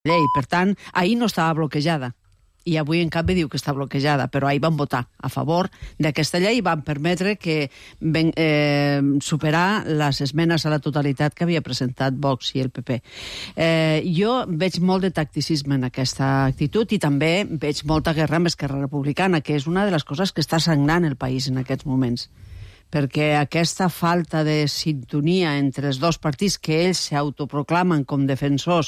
llei. Per tant, ahir no estava bloquejada. I avui en canvi diu que està bloquejada, però ahir van votar a favor d'aquesta llei i van permetre que superar les esmenes a la totalitat que havia presentat Vox i el PP. Jo veig molt de tacticisme en aquesta actitud i també veig molta guerra amb Esquerra Republicana, que és una de les coses que està sagnant el país en aquests moments. Perquè aquesta falta de sintonia entre els dos partits que ells s'autoproclamen com defensors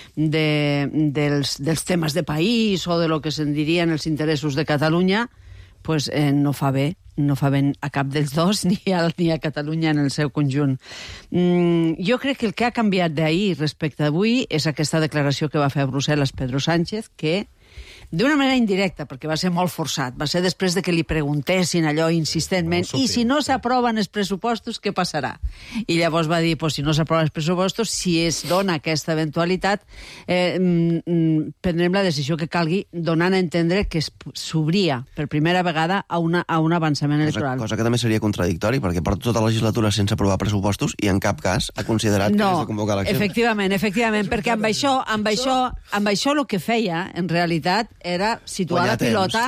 dels temes de país o de lo que se'n dirien els interessos de Catalunya, pues, no fa bé a cap dels dos ni a Catalunya en el seu conjunt. Jo crec que el que ha canviat d'ahir respecte d'avui és aquesta declaració que va fer a Brussel·les Pedro Sánchez, que d'una manera indirecta, perquè va ser molt forçat. Va ser després de que li preguntessin allò insistentment, i si no s'aproven els pressupostos, què passarà? I llavors va dir, pues, si no s'aproven els pressupostos, si es dona aquesta eventualitat, prendrem la decisió que calgui, donant a entendre que s'obria per primera vegada a un avançament electoral. Cosa que també seria contradictori, perquè porta tota la legislatura sense aprovar pressupostos i en cap cas ha considerat que és de convocar eleccions. Efectivament, perquè amb això el que feia, en realitat, era situar la pilota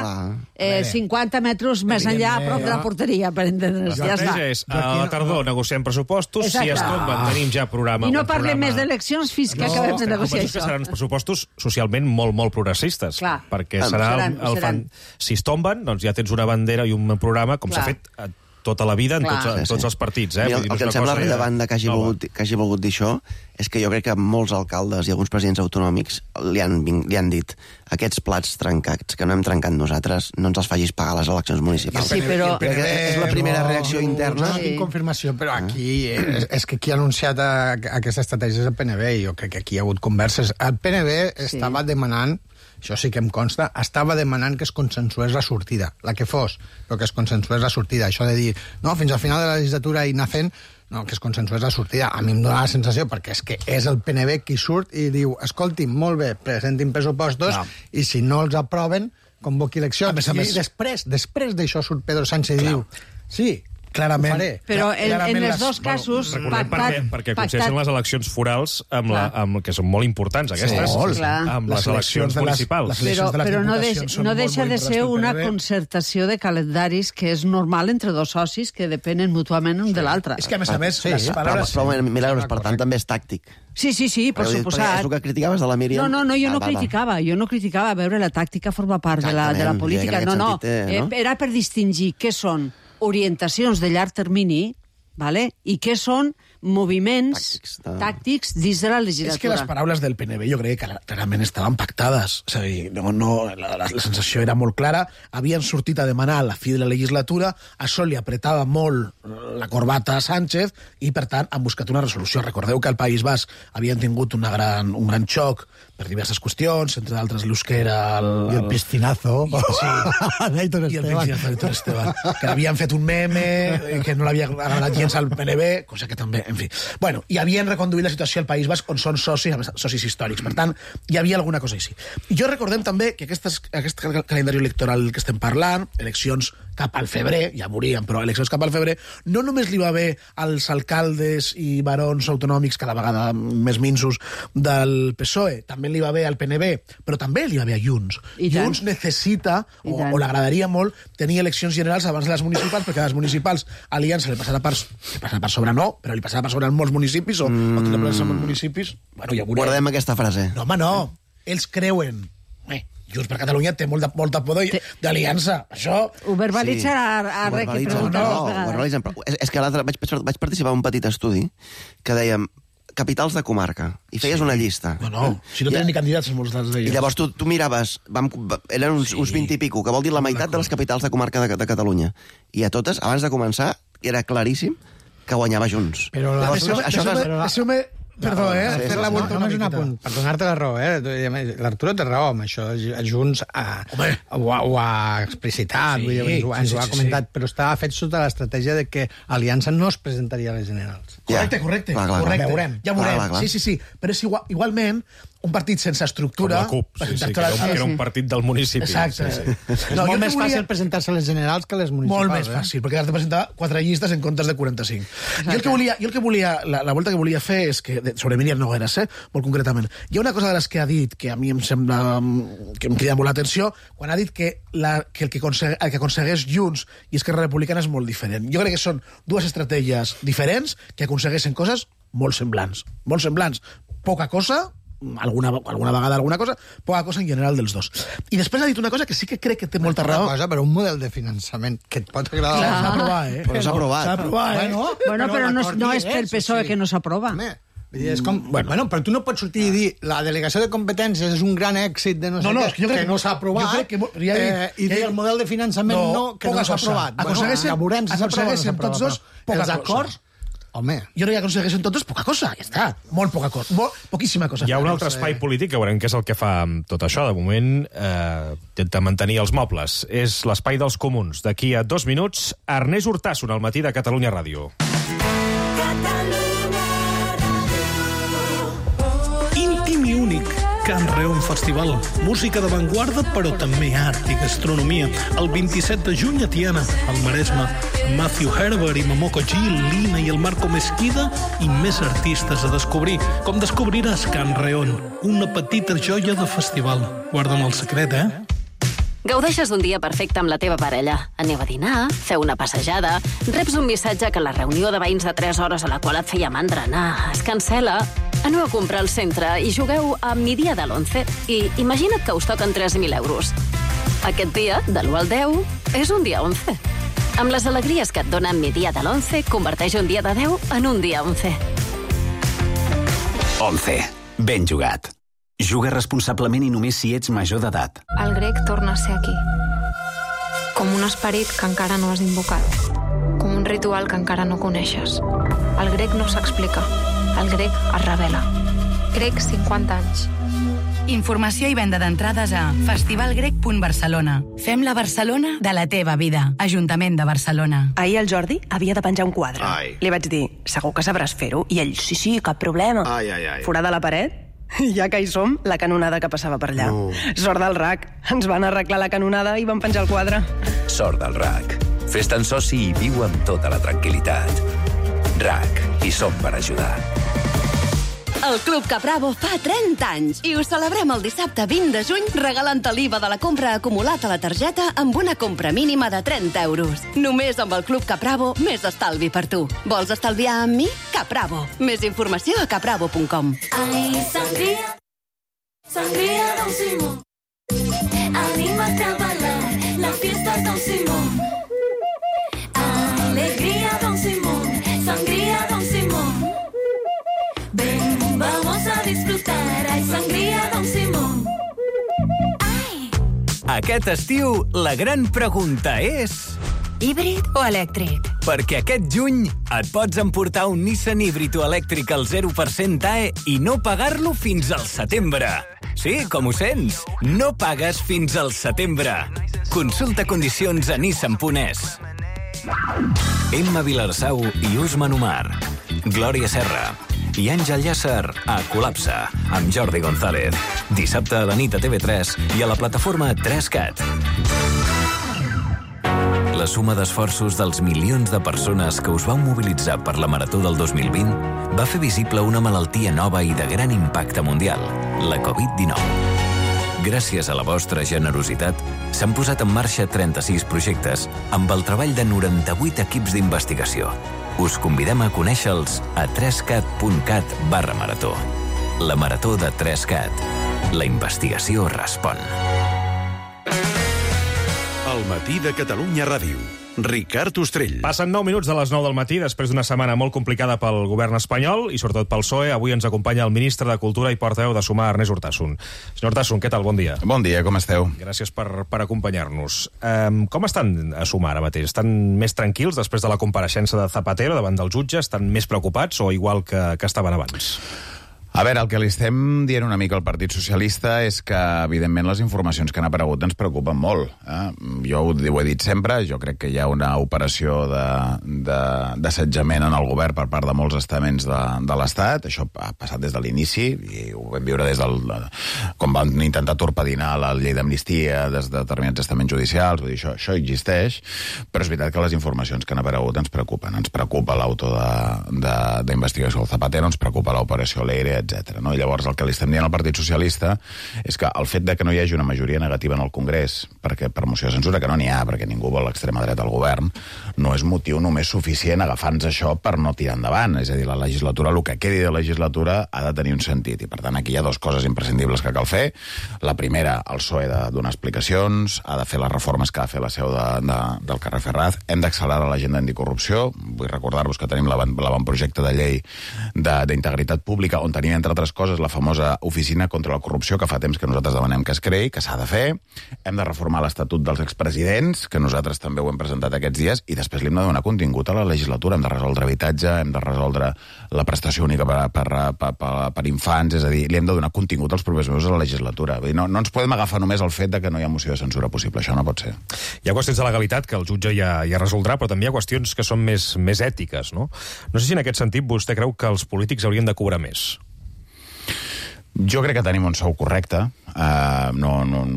50 metres més enllà a prop de la porteria, per entendre's. Ja està. A la tardor negociem pressupostos, si es tomben tenim ja programa. I no parlem més d'eleccions fins que acabem de negociar això. Seran uns pressupostos socialment molt progressistes, perquè si es tomben, doncs ja tens una bandera i un programa, com s'ha fet tota la vida en tots els partits. El que em sembla rellevant que hagi volgut dir això és que jo crec que molts alcaldes i alguns presidents autonòmics li han dit aquests plats trencats que no hem trencat nosaltres, no ens els facis pagar les eleccions municipals. Sí, però... És la primera reacció interna. No tinc confirmació, però aquí és que qui ha anunciat aquesta estratègia és el PNB, i jo crec que aquí hi ha hagut converses. El PNB estava demanant, això sí que em consta, estava demanant que es consensués la sortida, la que fos, però que es consensués la sortida. Això de dir, no, fins al final de la legislatura i anar fent, no, que es consensués la sortida. A mi em dóna la sensació, perquè és que és el PNB qui surt i diu, escolti'm, molt bé, presentin pressupostos, i si no els aproven, convoqui eleccions. I després d'això surt Pedro Sánchez i diu, sí, clarament. Però en els dos casos... Recordem perquè coincideixen les eleccions forals que són molt importants, aquestes, amb les eleccions municipals. Però no deixa de ser una concertació de calendaris que és normal entre dos socis que depenen mútuament un de l'altre. És que, a més, les paraules... Però, Milagros, per tant, també és tàctic. Sí, per suposat. És el que criticaves de la Míriam. No, jo no criticava. Jo no criticava. A veure, la tàctica forma part de la política. No. Era per distingir què són orientacions de llarg termini, i què són moviments tàctics dins de la legislatura. És que les paraules del PNB jo crec que clarament estaven pactades. És a dir, la sensació era molt clara. Havien sortit a demanar la fi de la legislatura, això li apretava molt la corbata a Sánchez i, per tant, han buscat una resolució. Recordeu que al País Basc havien tingut un gran xoc per diverses qüestions, entre d'altres l'euskera... I el piscinazo. I el piscinazo d'Héctor Esteban. Que havien fet un meme que no l'havia agradat gens al PNB, cosa que també, en fi. Bueno, i havien reconduït la situació al País Basc, on són socis històrics. Per tant, hi havia alguna cosa així. I jo recordem també que aquest calendari electoral que estem parlant, eleccions cap al febrer, ja moríem, però eleccions cap al febrer, no només li va bé als alcaldes i barons autonòmics cada vegada més minsos del PSOE, també li va bé al PNB, però també li va bé a Junts. Junts necessita, o l'agradaria molt, tenir eleccions generals abans de les municipals, perquè a les municipals Aliança li passarà per sobre però li passarà per sobre en molts municipis, o té la plaça en molts municipis. Bueno, ja veurem. Guardem aquesta frase. No, home, no. Ells creuen... Junts per Catalunya té molta por d'aliança. Això... Ho verbalitzarà ara que preguntem. És que l'altre vaig participar en un petit estudi que dèiem capitals de comarca, i feies una llista. No, si no tenen ni candidats molts d'ells. I llavors tu miraves, eren uns 20 i pico, que vol dir la meitat de les capitals de comarca de Catalunya. I a totes, abans de començar, era claríssim que guanyava Junts. Però Perdó, fer la volta només un apunt, per donar-te la raó, l'Arturo té raó amb això, Junts ho ha explicitat, ens ho ha comentat, però estava fet sota l'estratègia de que Aliança no es presentaria a les generals. Correcte. Veurem. Ja veurem. Sí. Però és igualment un partit sense estructura... Com la CUP, sí, que era un partit del municipi. Exacte. Sí. És molt més fàcil presentar-se a les generals que a les municipals. Molt més fàcil, perquè has de presentar 4 llistes en comptes de 45. Jo el que volia, la volta que volia fer és que, sobre Emiliano Nogueras, molt concretament, hi ha una cosa de les que ha dit que a mi em sembla que em crida molt l'atenció, quan ha dit que el que aconsegueix Junts i Esquerra Republicana és molt diferent. Jo crec que són dues estratègies diferents que aconsegueixen coses molt semblants. Molt semblants. Poca cosa, alguna vegada alguna cosa, poca cosa en general dels dos. I després ha dit una cosa que sí que crec que té molta raó. Una cosa, però un model de finançament que et pot agradar. S'ha aprovat, Però s'ha aprovat. S'ha aprovat, Bueno, però no és pel PSOE que no s'aprova. És com, bueno, però tu no pots sortir i dir la delegació de competències és un gran èxit de no sé què, que no s'ha aprovat, i dir el model de finançament que no s'ha aprovat. Aconsegueixen tots dos poca cosa. Home. Jo crec que aconsegueixen tots dos poca cosa, ja està. Molt poca cosa, poquíssima cosa. Hi ha un altre espai polític que veurem què és el que fa amb tot això. De moment, intenta mantenir els mobles. És l'espai dels comuns. D'aquí a 2 minuts, Ernest Urtasun, al matí de Catalunya Ràdio. Íntim i únic. Can Reon Festival. Música d'avantguarda, però també art i gastronomia. El 27 de juny a Tiana, al Maresme. Matthew Herbert i Momoko Gil, Lina i el Marco Mesquida i més artistes a descobrir. Com descobriràs Can Reon, una petita joia de festival. Guarda'm el secret, Gaudeixes d'un dia perfecte amb la teva parella. Aneu a dinar, feu una passejada, reps un missatge que la reunió de veïns de 3 hores a la qual et feia mandra anar es cancela, aneu a comprar al centre i jugueu a Mi dia de l'11 i imagina't que us toquen 3.000 euros. Aquest dia, de l'1 al 10, és un dia 11. Amb les alegries que et donen Mi dia de l'11, converteix un dia de 10 en un dia 11. 11. Ben jugat. Juga responsablement i només si ets major d'edat. El grec torna a ser aquí. Com un esperit que encara no has invocat. Com un ritual que encara no coneixes. El grec no s'explica. El grec es revela. Grec 50 anys. Informació i venda d'entrades a festivalgrec.barcelona. Fem la Barcelona de la teva vida. Ajuntament de Barcelona. Ahir el Jordi havia de penjar un quadre. Li vaig dir, segur que sabràs fer-ho? I ell, sí, cap problema. Forada la paret? Ja que hi som, la canonada que passava per allà. Sort del RAC. Ens van arreglar la canonada i van penjar el quadre. Sort del RAC. Fes-te'n soci i viu amb tota la tranquil·litat. RAC. Hi som per ajudar. El Club Capravo fa 30 anys i ho celebrem el dissabte 20 de juny regalant l'IVA de la compra acumulat a la targeta amb una compra mínima de 30 euros. Només amb el Club Capravo, més estalvi per tu. Vols estalviar amb mi? Capravo. Més informació a capravo.com. Ai, sangria, sangria Don Simón. Anímate a bailar, la fiesta es Don Simón. Alegría Don Simón, sangría Don Simón. Ven, vamos a disfrutar, ay, sangría Don Simón. Ai! Aquest estiu, la gran pregunta és... Híbrid o elèctric? Perquè aquest juny et pots emportar un Nissan híbrid o elèctric al 0% AE i no pagar-lo fins al setembre. Sí, com ho sents? No pagues fins al setembre. Consulta condicions a nissan.es. Emma Vilarsau i Usman Omar. Glòria Serra. I Àngel Llàcer a Col·lapse, amb Jordi González. Dissabte a la nit a TV3 i a la plataforma 3CAT. La suma d'esforços dels milions de persones que us vau mobilitzar per la Marató del 2020 va fer visible una malaltia nova i de gran impacte mundial, la Covid-19. Gràcies a la vostra generositat, s'han posat en marxa 36 projectes amb el treball de 98 equips d'investigació. Us convidem a conèixer-los a 3cat.cat/marató. La Marató de 3CAT. La investigació respon. El matí de Catalunya Ràdio. Ricard Ostrell. Passen 9 minuts de les 9 del matí, després d'una setmana molt complicada pel govern espanyol i sobretot pel PSOE. Avui ens acompanya el ministre de Cultura i portaveu de Sumar, Ernest Urtasun. Senyor Urtasun, què tal? Bon dia. Bon dia, com esteu? Gràcies per acompanyar-nos. Com estan a Sumar ara mateix? Estan més tranquils després de la compareixença de Zapatero davant del jutge? Estan més preocupats o igual que estaven abans? A veure, el que li estem dient una mica al Partit Socialista és que, evidentment, les informacions que han aparegut ens preocupen molt. Jo ho he dit sempre, jo crec que hi ha una operació d'assetjament en el govern per part de molts estaments de l'Estat. Això ha passat des de l'inici, i ho vam viure des del... com van intentar torpedinar la llei d'amnistia des de determinats estaments judicials. Vull dir, això existeix, però és veritat que les informacions que han aparegut ens preocupen. Ens preocupa l'auto d'investigació del Zapatero, ens preocupa l'operació Leire, etc. No? I llavors el que li estem dient al Partit Socialista és que el fet de que no hi hagi una majoria negativa en el Congrés perquè per moció de censura, que no n'hi ha, perquè ningú vol l'extrema dreta al govern, no és motiu només suficient agafant-nos això per no tirar endavant. És a dir, la legislatura, el que quedi de legislatura, ha de tenir un sentit. I per tant, aquí hi ha dues coses imprescindibles que cal fer. La primera, el PSOE ha de donar explicacions, ha de fer les reformes que ha de fer la seu del carrer Ferraz, hem d'accelerar l'agenda anticorrupció. Vull recordar-vos que tenim l'avantprojecte de llei d'integritat pública, on tenim, entre altres coses, la famosa oficina contra la corrupció, que fa temps que nosaltres demanem que es creï, que s'ha de fer. Hem de reformar l'Estatut dels expresidents, que nosaltres també ho hem presentat aquests dies, i després li hem de donar contingut a la legislatura. Hem de resoldre habitatge, hem de resoldre la prestació única per infants, és a dir, li hem de donar contingut als propers mesos a la legislatura. Vull dir, no ens podem agafar només el fet de que no hi ha moció de censura possible. Això no pot ser. Hi ha qüestions de legalitat que el jutge ja resoldrà, però també hi ha qüestions que són més ètiques, no? No sé si en aquest sentit vostè creu que els polítics haurien de cobrar més. Jo crec que tenim un sou correcte. No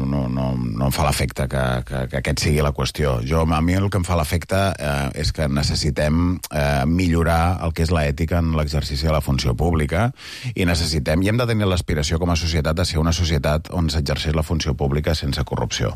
em fa l'efecte que aquest sigui la qüestió. A mi el que em fa l'efecte és que necessitem millorar el que és l'ètica en l'exercici de la funció pública i hem de tenir l'aspiració com a societat de ser una societat on s'exerceix la funció pública sense corrupció.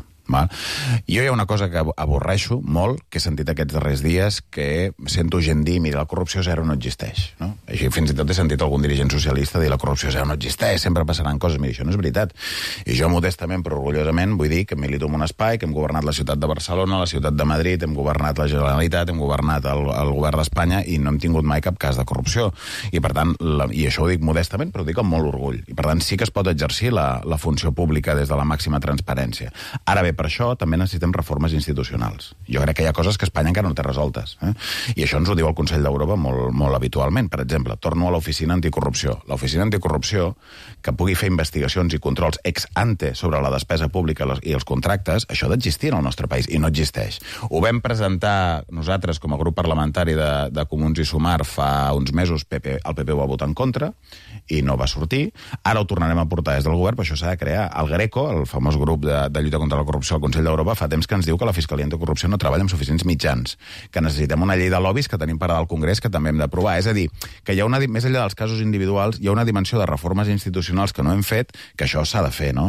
Jo hi ha una cosa que avorreixo molt, que he sentit aquests darrers dies, que sento gent dir, mira, la corrupció zero no existeix. No? Així, fins i tot he sentit algun dirigent socialista dir la corrupció zero no existeix, sempre passaran coses. Mira, això no és veritat. I jo modestament, però orgullosament, vull dir que milito en un espai, que hem governat la ciutat de Barcelona, la ciutat de Madrid, hem governat la Generalitat, hem governat el govern d'Espanya i no hem tingut mai cap cas de corrupció. I per tant, i això ho dic modestament, però ho dic amb molt orgull. I per tant, sí que es pot exercir la funció pública des de la màxima transparència. Ara bé, per això també necessitem reformes institucionals. Jo crec que hi ha coses que Espanya encara no té resoltes. I això ens ho diu el Consell d'Europa molt habitualment. Per exemple, torno a l'oficina anticorrupció. L'oficina anticorrupció, que pugui fer investigacions i controls ex ante sobre la despesa pública i els contractes, això d'existir en el nostre país, i no existeix. Ho vam presentar nosaltres com a grup parlamentari de Comuns i Sumar fa uns mesos, el PP ho va votar en contra, i no va sortir. Ara ho tornarem a portar des del govern, però això s'ha de crear. El Greco, el famós grup de lluita contra la corrupció al Consell d'Europa, fa temps que ens diu que la Fiscalia Anticorrupció no treballa amb suficients mitjans, que necessitem una llei de lobbies que tenim parada al Congrés que també hem d'aprovar. És a dir, que hi ha més enllà dels casos individuals, hi ha una dimensió de reformes institucionals que no hem fet, que això s'ha de fer, no?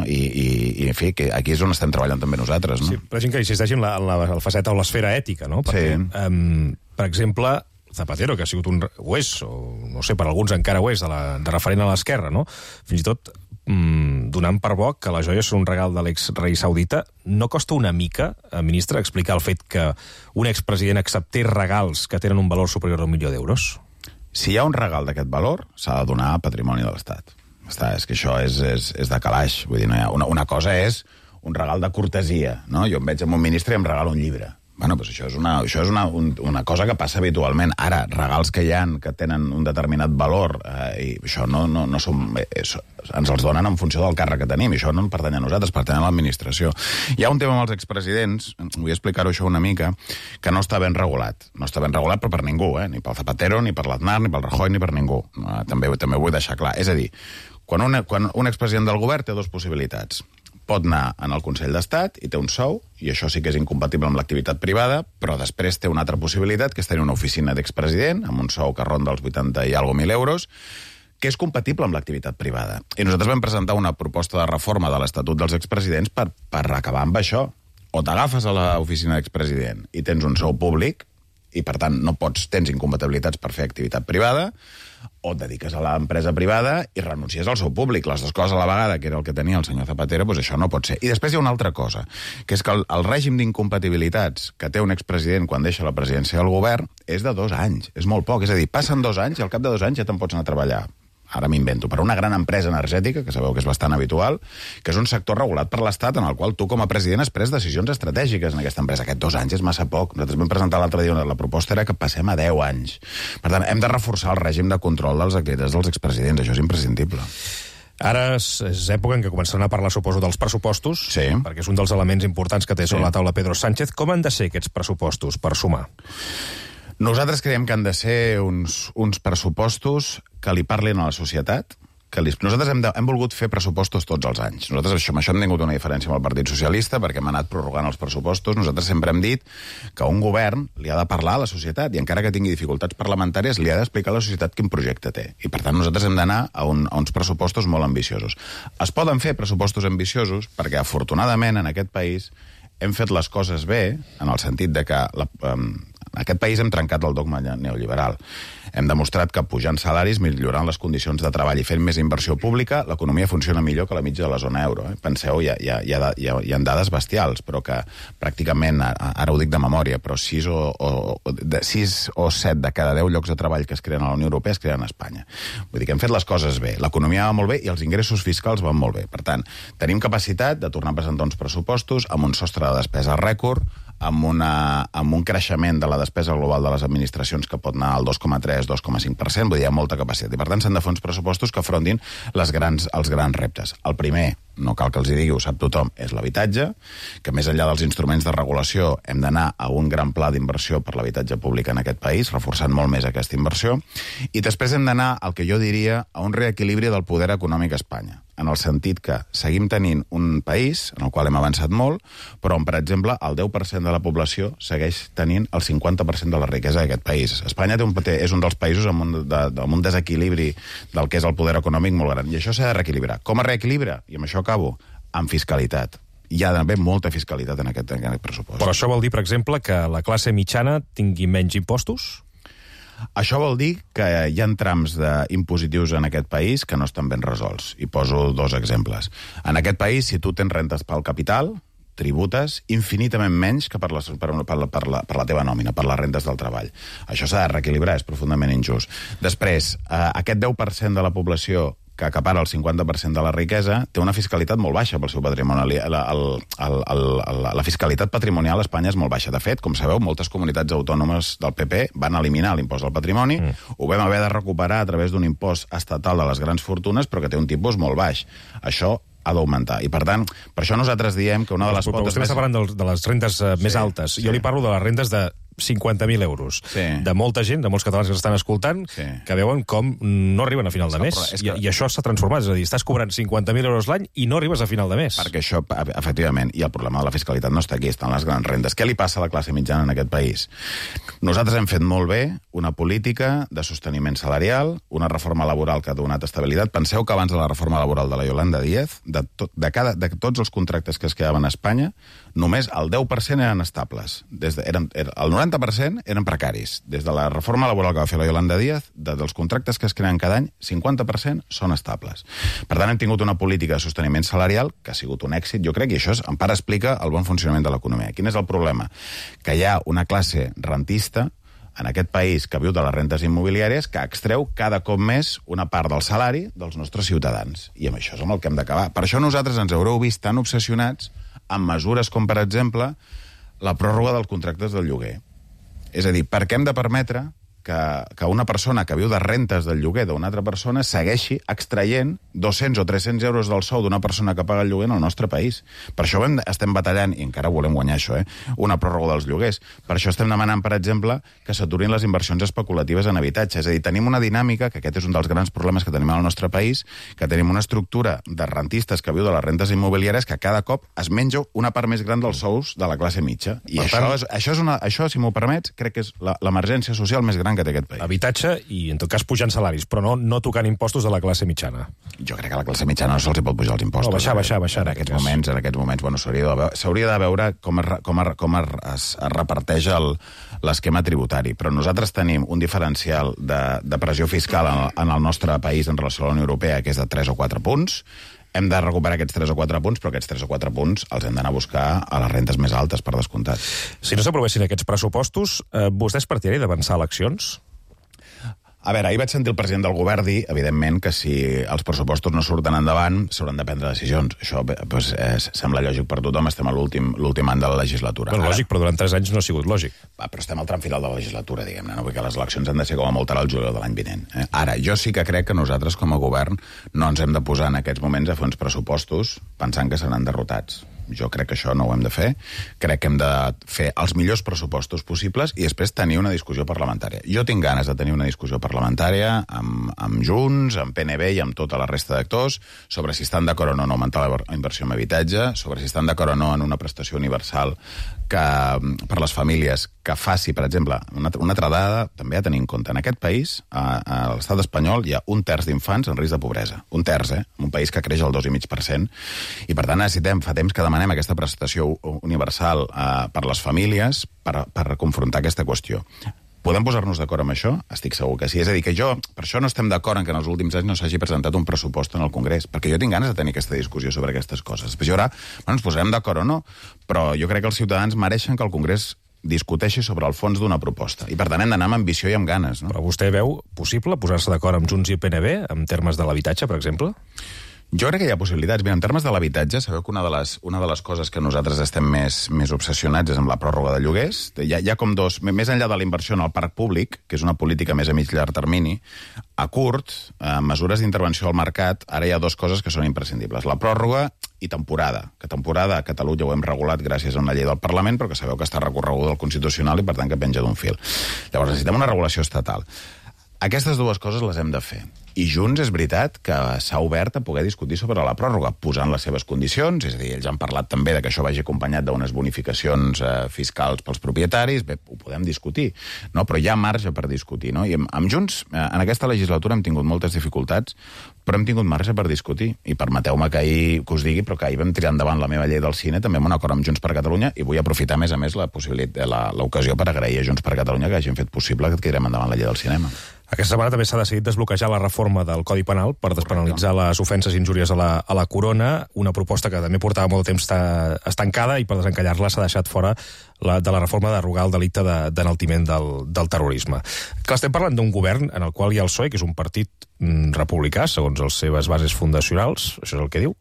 I en fi, que aquí és on estem treballant també nosaltres, no? Sí, però gent que insisteixi en la faceta o l'esfera ètica, no? Perquè, per exemple, Zapatero, que ha sigut o és, o no sé, per alguns encara ho és, de referent a l'esquerra, no? Fins i tot donant per bo que les joies són un regal de l'exrei saudita, no costa una mica, ministre, explicar el fet que un expresident acceptés regals que tenen un valor superior a $1 milió? Si hi ha un regal d'aquest valor, s'ha de donar a patrimoni de l'Estat. És que això és de calaix. Vull dir, no hi ha... Una cosa és un regal de cortesia, no? Jo em veig amb un ministre i em regalo un llibre. Bueno, doncs això és una cosa que passa habitualment. Ara, regals que hi ha que tenen un determinat valor, i això no som... ens els donen en funció del càrrec que tenim, i això no pertany a nosaltres, pertany a l'administració. Hi ha un tema amb els expresidents, vull explicar-ho això una mica, que no està ben regulat. No està ben regulat, però per ningú, ni pel Zapatero, ni per l'Aznar, ni pel Rajoy, ni per ningú. També ho vull deixar clar. És a dir, quan un expresident del govern té dues possibilitats. Pot anar en el Consell d'Estat i té un sou, i això sí que és incompatible amb l'activitat privada, però després té una altra possibilitat, que és tenir una oficina d'expresident, amb un sou que ronda els 80 i alguna mil euros, que és compatible amb l'activitat privada. I nosaltres vam presentar una proposta de reforma de l'Estatut dels expresidents per acabar amb això. O t'agafes a l'oficina d'expresident i tens un sou públic, i per tant tens incompatibilitats per fer activitat privada, o et dediques a l'empresa privada i renuncies al sou públic. Les dues coses a la vegada, que era el que tenia el senyor Zapatero, doncs això no pot ser. I després hi ha una altra cosa, que és que el règim d'incompatibilitats que té un expresident quan deixa la presidència del govern és de 2 anys. És molt poc. És a dir, passen 2 anys i al cap de 2 anys ja te'n pots anar a treballar. ara m'invento, per una gran empresa energètica, que sabeu que és bastant habitual, que és un sector regulat per l'Estat en el qual tu com a president has pres decisions estratègiques en aquesta empresa. Aquest 2 anys és massa poc. Nosaltres vam presentar l'altre dia, la proposta era que passem a 10 anys. Per tant, hem de reforçar el règim de control dels activitats dels expresidents. Això és imprescindible. Ara és època en què començaran a parlar, suposo, dels pressupostos, sí, perquè és un dels elements importants que té sobre la taula Pedro Sánchez. Com han de ser aquests pressupostos per sumar? Nosaltres creiem que han de ser uns pressupostos que li parlin a la societat. Nosaltres hem volgut fer pressupostos tots els anys. Nosaltres amb això hem tingut una diferència amb el Partit Socialista, perquè hem anat prorrogant els pressupostos. Nosaltres sempre hem dit que un govern li ha de parlar a la societat i encara que tingui dificultats parlamentàries li ha d'explicar a la societat quin projecte té. I per tant nosaltres hem d'anar a uns pressupostos molt ambiciosos. Es poden fer pressupostos ambiciosos perquè afortunadament en aquest país hem fet les coses bé, en el sentit de que en aquest país hem trencat el dogma neoliberal. Hem demostrat que pujant salaris, millorant les condicions de treball i fent més inversió pública, l'economia funciona millor que la mitja de la zona euro. Penseu, hi ha dades bestials, però que pràcticament, ara ho dic de memòria, però 6 o 7 de cada 10 llocs de treball que es creen a la Unió Europea es creen a Espanya. Vull dir que hem fet les coses bé. L'economia va molt bé i els ingressos fiscals van molt bé. Per tant, tenim capacitat de tornar a presentar uns pressupostos amb un sostre de despesa rècord, amb un creixement de la despesa global de les administracions que pot anar al 2,3-2,5%, vull dir, hi ha molta capacitat. I per tant s'han de fer uns pressupostos que afrontin els grans reptes. El primer, no cal que els hi digui, ho sap tothom, és l'habitatge, que més enllà dels instruments de regulació hem d'anar a un gran pla d'inversió per l'habitatge públic en aquest país, reforçant molt més aquesta inversió, i després hem d'anar, al que jo diria, a un reequilibri del poder econòmic a Espanya, en el sentit que seguim tenint un país en el qual hem avançat molt, però on, per exemple, el 10% de la població segueix tenint el 50% de la riquesa d'aquest país. Espanya és un dels països amb un desequilibri del que és el poder econòmic molt gran, i això s'ha de reequilibrar. Com es reequilibra? I amb això acabo. Amb fiscalitat. Hi ha d'haver molta fiscalitat en aquest pressupost. Però això vol dir, per exemple, que la classe mitjana tingui menys impostos? Això vol dir que hi ha trams impositius en aquest país que no estan ben resolts. I poso 2 exemples. En aquest país, si tu tens rentes pel capital, tributes infinitament menys que per la teva nòmina, per les rendes del treball. Això s'ha de reequilibrar, és profundament injust. Després, aquest 10% de la població que acapara el 50% de la riquesa, té una fiscalitat molt baixa pel seu patrimoni. La fiscalitat patrimonial a Espanya és molt baixa. De fet, com sabeu, moltes comunitats autònomes del PP van eliminar l'impost del patrimoni, ho vam haver de recuperar a través d'un impost estatal de les grans fortunes, però que té un tipus molt baix. Això ha d'augmentar. I, per tant, per això nosaltres diem que una de les potes... Vostè m'està parlant de les rendes més altes. Jo li parlo de les rendes de 50.000 euros. De molta gent, de molts catalans que estan escoltant, que veuen com no arriben a final de mes. I això s'ha transformat. És a dir, estàs cobrant 50.000 euros l'any i no arribes a final de mes. Perquè això, efectivament, i el problema de la fiscalitat no està aquí, estan les grans rendes. Què li passa a la classe mitjana en aquest país? Nosaltres hem fet molt bé una política de sosteniment salarial, una reforma laboral que ha donat estabilitat. Penseu que abans de la reforma laboral de la Yolanda Díaz, de tots els contractes que es quedaven a Espanya, només el 10% eren estables. El 90% eren precaris. Des de la reforma laboral que va fer la Yolanda Díaz, dels contractes que es creen cada any, 50% són estables. Per tant, hem tingut una política de sosteniment salarial que ha sigut un èxit, jo crec, i això en part explica el bon funcionament de l'economia. Quin és el problema? Que hi ha una classe rentista en aquest país que viu de les rentes immobiliàries que extreu cada cop més una part del salari dels nostres ciutadans. I amb això és amb el que hem d'acabar. Per això nosaltres ens haureu vist tan obsessionats amb mesures com, per exemple, la pròrroga dels contractes del lloguer. És a dir, per què hem de permetre que una persona que viu de rentes del lloguer d'una altra persona segueixi extraient 200 o 300 euros del sou d'una persona que paga el lloguer en el nostre país? Per això estem batallant, i encara volem guanyar això, una pròrroga dels lloguers. Per això estem demanant, per exemple, que s'aturin les inversions especulatives en habitatge. És a dir, tenim una dinàmica, que aquest és un dels grans problemes que tenim al nostre país, que tenim una estructura de rentistes que viu de les rentes immobiliàries que cada cop es menja una part més gran dels sous de la classe mitja. I això, si m'ho permets, crec que és l'emergència social més gran que té aquest país. Habitatge i, en tot cas, pujant salaris, però no tocant impostos de la classe mitjana. Jo crec que a la classe mitjana no se'ls pot pujar els impostos. No, baixar. En aquests moments, bueno, s'hauria de veure com es reparteix l'esquema tributari. Però nosaltres tenim un diferencial de pressió fiscal en el nostre país en relació a la Unió Europea, que és de 3 o 4 punts. Hem de recuperar aquests 3 o 4 punts, però aquests 3 o 4 punts els hem d'anar a buscar a les rentes més altes, per descomptat. Si no s'aprovessin aquests pressupostos, vostè és partidari d'avançar eleccions? A veure, ahir vaig sentir el president del govern dir, evidentment, que si els pressupostos no surten endavant, s'hauran de prendre decisions. Això pues, sembla lògic per tothom, estem a l'últim any de la legislatura. Bueno, lògic, però durant 3 anys no ha sigut lògic. Però estem al tram final de la legislatura, diguem-ne, no? Perquè les eleccions han de ser com a molt tard al juliol de l'any vinent. Ara, jo sí que crec que nosaltres, com a govern, no ens hem de posar en aquests moments a fer uns pressupostos pensant que seran derrotats. Jo crec que això no ho hem de fer. Crec que hem de fer els millors pressupostos possibles i després tenir una discussió parlamentària. Jo tinc ganes de tenir una discussió parlamentària amb Junts, amb PNB i amb tota la resta d'actors sobre si estan d'acord o no en augmentar la inversió en habitatge, sobre si estan d'acord o no en una prestació universal per les famílies que faci, per exemple, una altra dada també a tenir en compte. En aquest país, a l'estat espanyol, hi ha 1/3 d'infants en risc de pobresa. 1/3, un país que creix al 2,5%. I, per tant, necessitem, fa temps que demanem aquesta prestació universal per les famílies per confrontar aquesta qüestió. Podem posar-nos d'acord amb això? Estic segur que sí. És a dir, que per això no estem d'acord en que en els últims anys no s'hagi presentat un pressupost en el Congrés, perquè jo tinc ganes de tenir aquesta discussió sobre aquestes coses. Després hi haurà, ens posarem d'acord o no, però jo crec que els ciutadans mereixen que el Congrés discuteixi sobre el fons d'una proposta. I, per tant, hem d'anar amb ambició i amb ganes. No? Però vostè veu possible posar-se d'acord amb Junts i PNB en termes de l'habitatge, per exemple? Jo crec que hi ha possibilitats. Mira, en termes de l'habitatge, sabeu que una de les coses que nosaltres estem més obsessionats és amb la pròrroga de lloguers. Hi ha com dos, més enllà de la inversió en el parc públic, que és una política més a mig llarg termini, a curt, mesures d'intervenció al mercat, ara hi ha 2 coses que són imprescindibles. La pròrroga i temporada. Que temporada a Catalunya ho hem regulat gràcies a una llei del Parlament, però que sabeu que està recorreguda al Constitucional i, per tant, que penja d'un fil. Llavors, necessitem una regulació estatal. Aquestes 2 coses les hem de fer. I Junts és veritat que s'ha obert a poder discutir sobre la pròrroga, posant les seves condicions, és a dir, ells han parlat també de que això vagi acompanyat d'unes bonificacions fiscals pels propietaris, bé, ho podem discutir, no? Però hi ha marge per discutir, no? I amb Junts, en aquesta legislatura hem tingut moltes dificultats, però hem tingut marge per discutir. I permeteu-me que us digui, però que ahir vam tirar endavant la meva llei del cine, també amb un acord amb Junts per Catalunya, i vull aprofitar, a més, l'ocasió per agrair a Junts per Catalunya que hagin fet possible que tirem endavant la llei del cinema. Aquesta setmana també s'ha decidit desbloquejar la reforma del Codi Penal per despenalitzar les ofenses i injúries a la corona, una proposta que també portava molt de temps estancada, i per desencallar-la s'ha deixat fora de la reforma de derogar el delicte d'enaltiment del terrorisme. Clar, estem parlant d'un govern en el qual hi ha el PSOE, que és un partit republicà, segons les seves bases fundacionals, això és el que diu,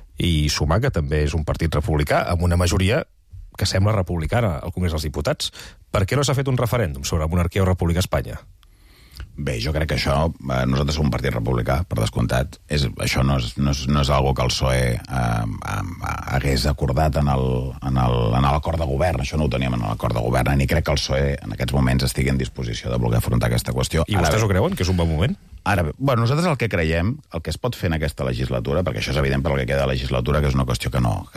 i Sumar, que també és un partit republicà, amb una majoria que sembla republicana al Congrés dels Diputats. Per què no s'ha fet un referèndum sobre monarquia o república a Espanya? Bé, jo crec que això, nosaltres som un partit republicà, per descomptat, això no és algo que el PSOE hagués acordat en l'acord de govern, això no ho teníem en l'acord de govern, ni crec que el PSOE en aquests moments estigui en disposició de voler afrontar aquesta qüestió. I vostès ho creuen, que és un bon moment? Ara bé, nosaltres el que creiem, el que es pot fer en aquesta legislatura, perquè això és evident per el que queda de legislatura, que és una qüestió que no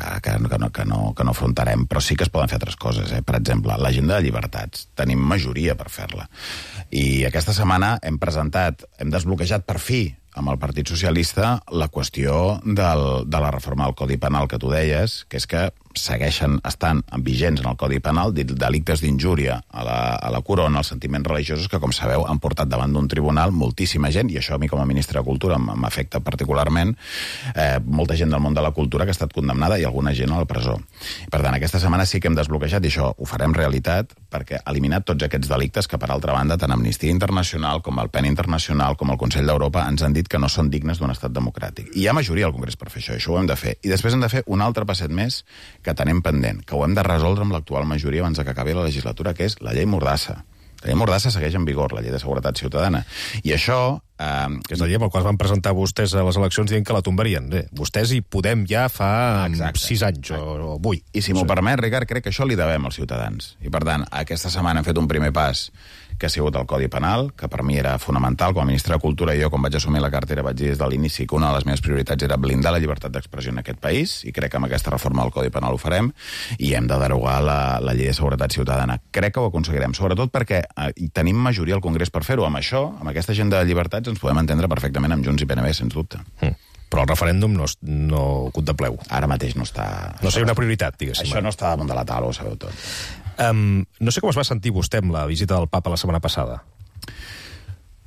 afrontarem, però sí que es poden fer altres coses. Per exemple, l'agenda de llibertats. Tenim majoria per fer-la. I aquesta setmana hem desbloquejat per fi amb el Partit Socialista la qüestió de la reforma del Codi Penal que tu deies, que és que segueixen estant vigents en el Codi Penal delictes d'injúria a la corona, als sentiments religiosos, que, com sabeu, han portat davant d'un tribunal moltíssima gent, i això a mi com a ministre de Cultura m'afecta particularment, molta gent del món de la cultura que ha estat condemnada i alguna gent a la presó. Per tant, aquesta setmana sí que hem desbloquejat, i això ho farem realitat, perquè ha eliminat tots aquests delictes que, per altra banda, tant Amnistia Internacional com el PEN Internacional com el Consell d'Europa ens han dit que no són dignes d'un estat democràtic. I hi ha majoria al Congrés per fer això, i això ho hem de fer. I després hem de fer un altre passet més que tenim pendent, que ho hem de resoldre amb l'actual majoria abans que acabi la legislatura, que és la llei Mordassa. La llei Mordassa segueix en vigor, la llei de seguretat ciutadana. I això... que és la llei amb la qual van presentar vostès a les eleccions dient que la tombarien. Bé, vostès hi Podem ja fa 6 anys o 8. I si m'ho permet, Ricard, crec que això li devem als ciutadans. I per tant, aquesta setmana hem fet un primer pas que ha sigut el Codi Penal, que per mi era fonamental. Com a ministre de Cultura, jo, quan vaig assumir la cartera, vaig dir des de l'inici que una de les meves prioritats era blindar la llibertat d'expressió en aquest país, i crec que amb aquesta reforma del Codi Penal ho farem, i hem de derogar la llei de seguretat ciutadana. Crec que ho aconseguirem, sobretot perquè tenim majoria al Congrés per fer-ho. Amb això, amb aquesta agenda de llibertats, ens podem entendre perfectament amb Junts i PNB, sens dubte. Però el referèndum no ho contempleu. Ara mateix no està... No seria una prioritat, diguéssim. Això no està damunt de la taula, ho sabeu tot. No sé com es va sentir vostè amb la visita del papa la setmana passada.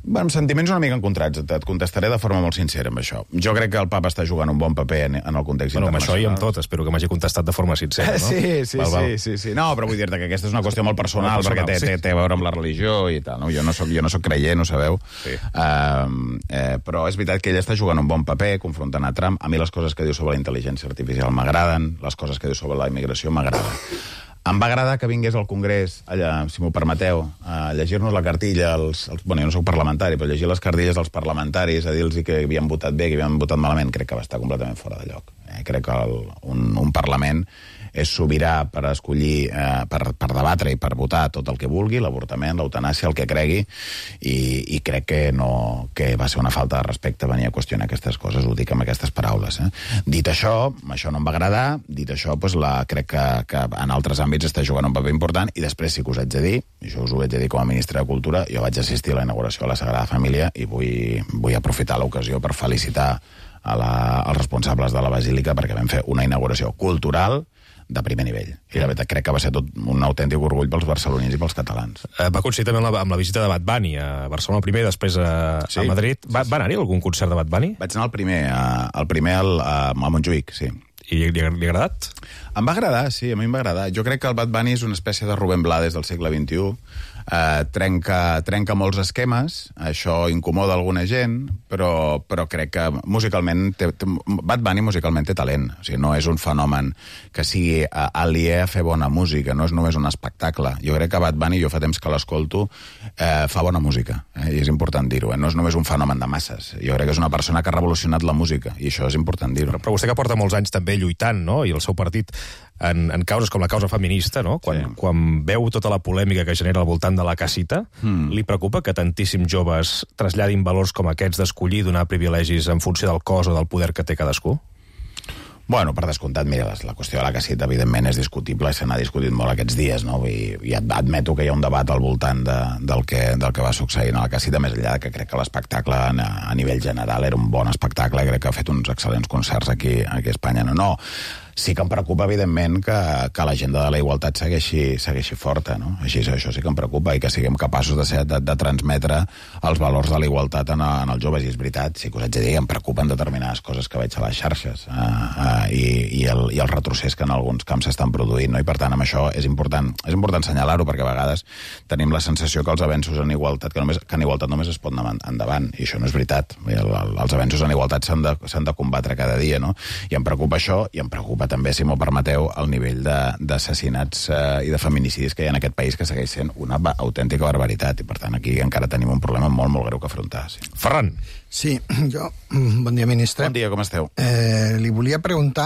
Bueno, amb sentiments una mica encontrats. Et contestaré de forma molt sincera amb això. Jo crec que el papa està jugant un bon paper en el context internacional. Amb això i amb tot, espero que m'hagi contestat de forma sincera, no? Sí. No, però vull dir-te que aquesta és una qüestió molt personal, perquè té a veure amb la religió i tal. No? Jo no soc creient, ho sabeu. Sí. Però és veritat que ell està jugant un bon paper, confrontant a Trump. A mi les coses que diu sobre la intel·ligència artificial m'agraden, les coses que diu sobre la immigració m'agraden. Em va agradar que vingués al Congrés, allà, si m'ho permeteu, a llegir-nos la cartilla, bueno, jo no soc parlamentari, però llegir les cartilles dels parlamentaris, a dir-los que havien votat bé, que havien votat malament, crec que va estar completament fora de lloc. Crec que un Parlament és sobirà per escollir, per debatre i per votar tot el que vulgui, l'avortament, l'eutanàsia, el que cregui, i crec que va ser una falta de respecte venir a qüestionar aquestes coses, ho dic amb aquestes paraules. Dit això no em va agradar, dit això, crec que en altres àmbits està jugant un paper important, i després sí que us haig de dir, i això us ho haig de dir com a ministre de Cultura, jo vaig assistir a la inauguració de la Sagrada Família i vull aprofitar l'ocasió per felicitar als responsables de la Basílica perquè vam fer una inauguració cultural de primer nivell. I la veritat crec que va ser tot un autèntic orgull pels barcelonins i pels catalans. Va coincidir també amb la visita de Bad Bunny a Barcelona primer, després a Madrid. Va anar-hi algun concert de Bad Bunny? Vaig anar al primer a Montjuïc, sí. I li ha agradat? Em va agradar, sí, a mi em va agradar. Jo crec que el Bad Bunny és una espècie de Rubén Blades del segle XXI. Trenca molts esquemes, això incomoda alguna gent, però crec que musicalment Bad Bunny musicalment té talent, o sigui, no és un fenomen que sigui aliè a fer bona música, no és només un espectacle. Jo crec que Bad Bunny, jo fa temps que l'escolto, fa bona música, i és important dir-ho, no és només un fenomen de masses. Jo crec que és una persona que ha revolucionat la música, i això és important dir-ho. Però vostè que porta molts anys també lluitant, no?, i el seu partit en causes com la causa feminista, no? Quan veu tota la polèmica que genera al voltant de la casita, li preocupa que tantíssims joves traslladin valors com aquests d'escollir donar privilegis en funció del cos o del poder que té cadascú? Bueno, per descomptat, mira, la qüestió de la casita, evidentment, és discutible i se n'ha discutit molt aquests dies, no? I admeto que hi ha un debat al voltant del que va succeint a la casita, més enllà que crec que l'espectacle a nivell general era un bon espectacle, crec que ha fet uns excel·lents concerts aquí a Espanya. No, sí que em preocupa, evidentment, que l'agenda de la igualtat segueixi forta, no? Això sí que em preocupa, i que siguem capaços de transmetre els valors de la igualtat en els joves. I és veritat, sí que us haig de dir, em preocupen determinades coses que veig a les xarxes i el retrocés que en alguns camps s'estan produint, no? I per tant, amb això és important assenyalar-ho, perquè a vegades tenim la sensació que els avenços en igualtat, que en igualtat només es pot anar endavant, i això no és veritat. Els avenços en igualtat s'han de combatre cada dia, no? I em preocupa això, i em preocupa també, si m'ho permeteu, el nivell d'assassinats i de feminicidis que hi ha en aquest país, que segueix sent una autèntica barbaritat, i per tant aquí encara tenim un problema molt, molt greu que afrontar. Sí. Ferran. Sí, bon dia, ministre. Bon dia, com esteu? Li volia preguntar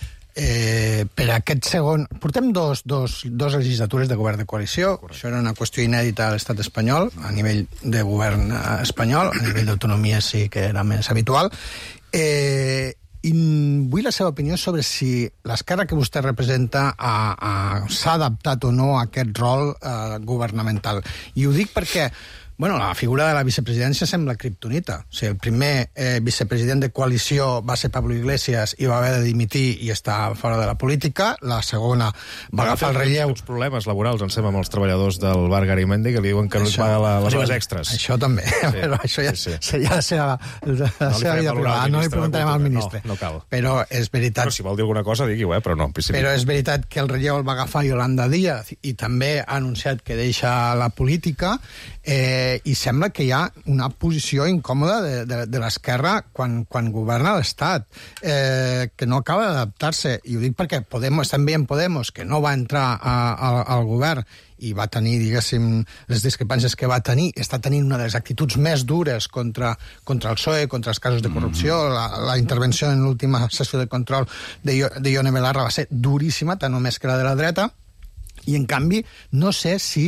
per aquest segon... Portem dos legislatures de govern de coalició. Correcte. Això era una qüestió inèdita a l'estat espanyol, a nivell de govern espanyol, a nivell d'autonomia sí que era més habitual. I vull la seva opinió sobre si l'esquerra que vostè representa s'ha adaptat o no a aquest rol governamental. I ho dic perquè la figura de la vicepresidència sembla kriptonita. O sigui, el primer vicepresident de coalició va ser Pablo Iglesias i va haver de dimitir i està fora de la política. La segona va agafar el relleu... Uns problemes laborals, em sembla, amb els treballadors del bar Garamendi, que li diuen que no es paga les hores extres. Això també, però això ja seria la seva vida privada. No li preguntarem al ministre. No cal. Però és veritat... Però si vol dir alguna cosa, digui-ho, però no. Però és veritat que el relleu el va agafar Yolanda Díaz i també ha anunciat que deixa la política, i sembla que hi ha una posició incòmoda de l'esquerra quan governa l'Estat, que no acaba d'adaptar-se. I ho dic perquè estem veient Podemos, que no va entrar al govern i va tenir, diguéssim, les discrepàncies que va tenir, està tenint una de les actituds més dures contra el PSOE, contra els casos de corrupció. La intervenció en l'última sessió de control de Ione Belarra va ser duríssima, tant o més que la de la dreta, i en canvi no sé si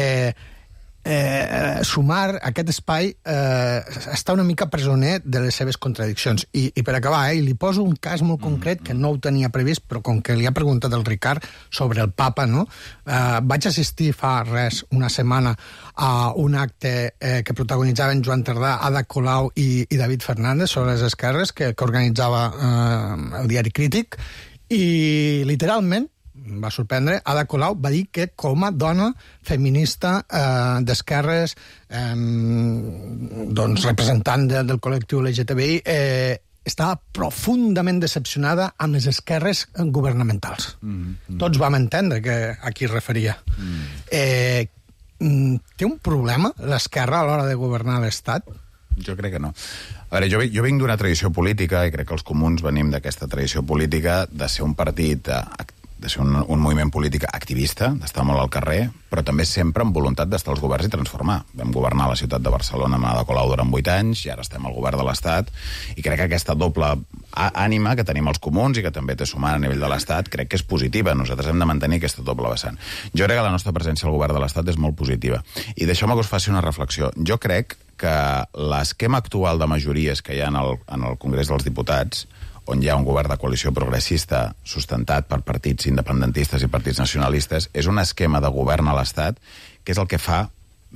sumar aquest espai està una mica presoner de les seves contradiccions. I per acabar, li poso un cas molt concret que no ho tenia previst, però com que li ha preguntat el Ricard sobre el papa, no? Vaig assistir fa una setmana a un acte que protagonitzaven Joan Tardà, Ada Colau i David Fernández sobre les esquerres, que organitzava el diari Crític, i literalment va sorprendre, Ada Colau va dir que com a dona feminista d'esquerres, doncs representant del col·lectiu LGTBI, estava profundament decepcionada amb les esquerres governamentals. Tots vam entendre a qui es referia. Té un problema l'esquerra a l'hora de governar l'Estat? Jo crec que no. A veure, jo vinc d'una tradició política, i crec que els comuns venim d'aquesta tradició política, de ser un partit, de ser un moviment polític activista, d'estar molt al carrer, però també sempre amb voluntat d'estar als governs i transformar. Vam governar la ciutat de Barcelona amb Ada Colau durant 8 anys, i ara estem al govern de l'Estat, i crec que aquesta doble ànima que tenim els comuns i que també té sumant a nivell de l'Estat, crec que és positiva. Nosaltres hem de mantenir aquesta doble vessant. Jo crec que la nostra presència al govern de l'Estat és molt positiva. I deixeu-me que us faci una reflexió. Jo crec que l'esquema actual de majories que hi ha en el Congrés dels Diputats, on hi ha un govern de coalició progressista sustentat per partits independentistes i partits nacionalistes, és un esquema de govern a l'Estat que és el que fa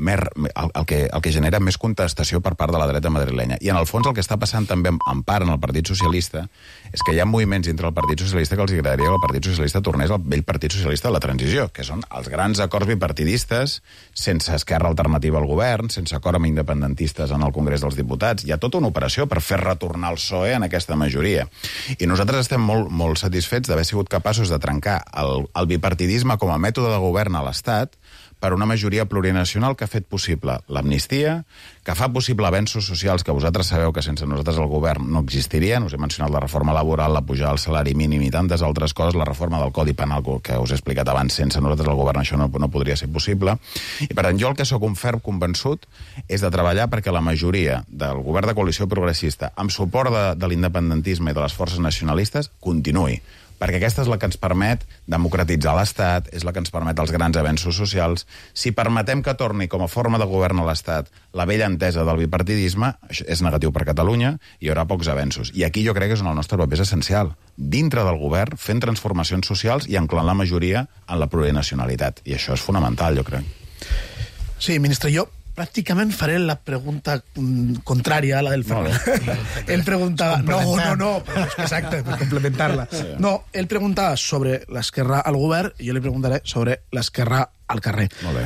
el que genera més contestació per part de la dreta madrilenya. I en el fons el que està passant també en part en el Partit Socialista és que hi ha moviments dintre el Partit Socialista que els agradaria que el Partit Socialista tornés al vell Partit Socialista de la transició, que són els grans acords bipartidistes, sense esquerra alternativa al govern, sense acord amb independentistes en el Congrés dels Diputats. Hi ha tota una operació per fer retornar el PSOE en aquesta majoria. I nosaltres estem molt satisfets d'haver sigut capaços de trencar el bipartidisme com a mètode de govern a l'Estat per una majoria plurinacional que ha fet possible l'amnistia, que fa possible avenços socials que vosaltres sabeu que sense nosaltres el govern no existirien. Us he mencionat la reforma laboral, la pujada del salari mínim i tantes altres coses, la reforma del Codi Penal que us he explicat abans. Sense nosaltres el govern això no podria ser possible. I per tant, jo el que sóc un ferm convençut és de treballar perquè la majoria del govern de coalició progressista, amb suport de l'independentisme i de les forces nacionalistes, continuï. Perquè aquesta és la que ens permet democratitzar l'Estat, és la que ens permet els grans avenços socials. Si permetem que torni com a forma de govern a l'Estat la vella entesa del bipartidisme, és negatiu per Catalunya i hi haurà pocs avenços. I aquí jo crec que és on el nostre paper és essencial. Dintre del govern, fent transformacions socials i anclant la majoria en la plurinacionalitat. I això és fonamental, jo crec. Sí, ministre, jo pràcticament faré la pregunta contrària a la del Ferran. Ell preguntava... No, però és que exacte, per complementar-la. No, ell preguntava sobre l'esquerra al govern i jo li preguntaré sobre l'esquerra al carrer.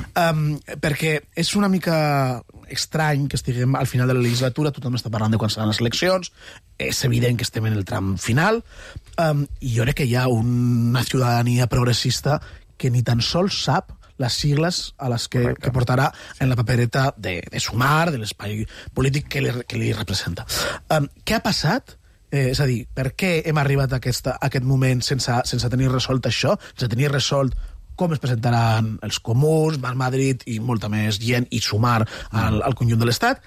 Perquè és una mica estrany que estiguem al final de la legislatura, tothom està parlant de quan seran les eleccions, és evident que estem en el tram final, i jo crec que hi ha una ciutadania progressista que ni tan sols sap les sigles a les que portarà en la papereta de Sumar, de l'espai polític que li representa. Què ha passat? És a dir, per què hem arribat a aquest moment sense tenir resolt això, sense tenir resolt com es presentaran els comuns, Madrid i molta més gent, i Sumar al conjunt de l'Estat?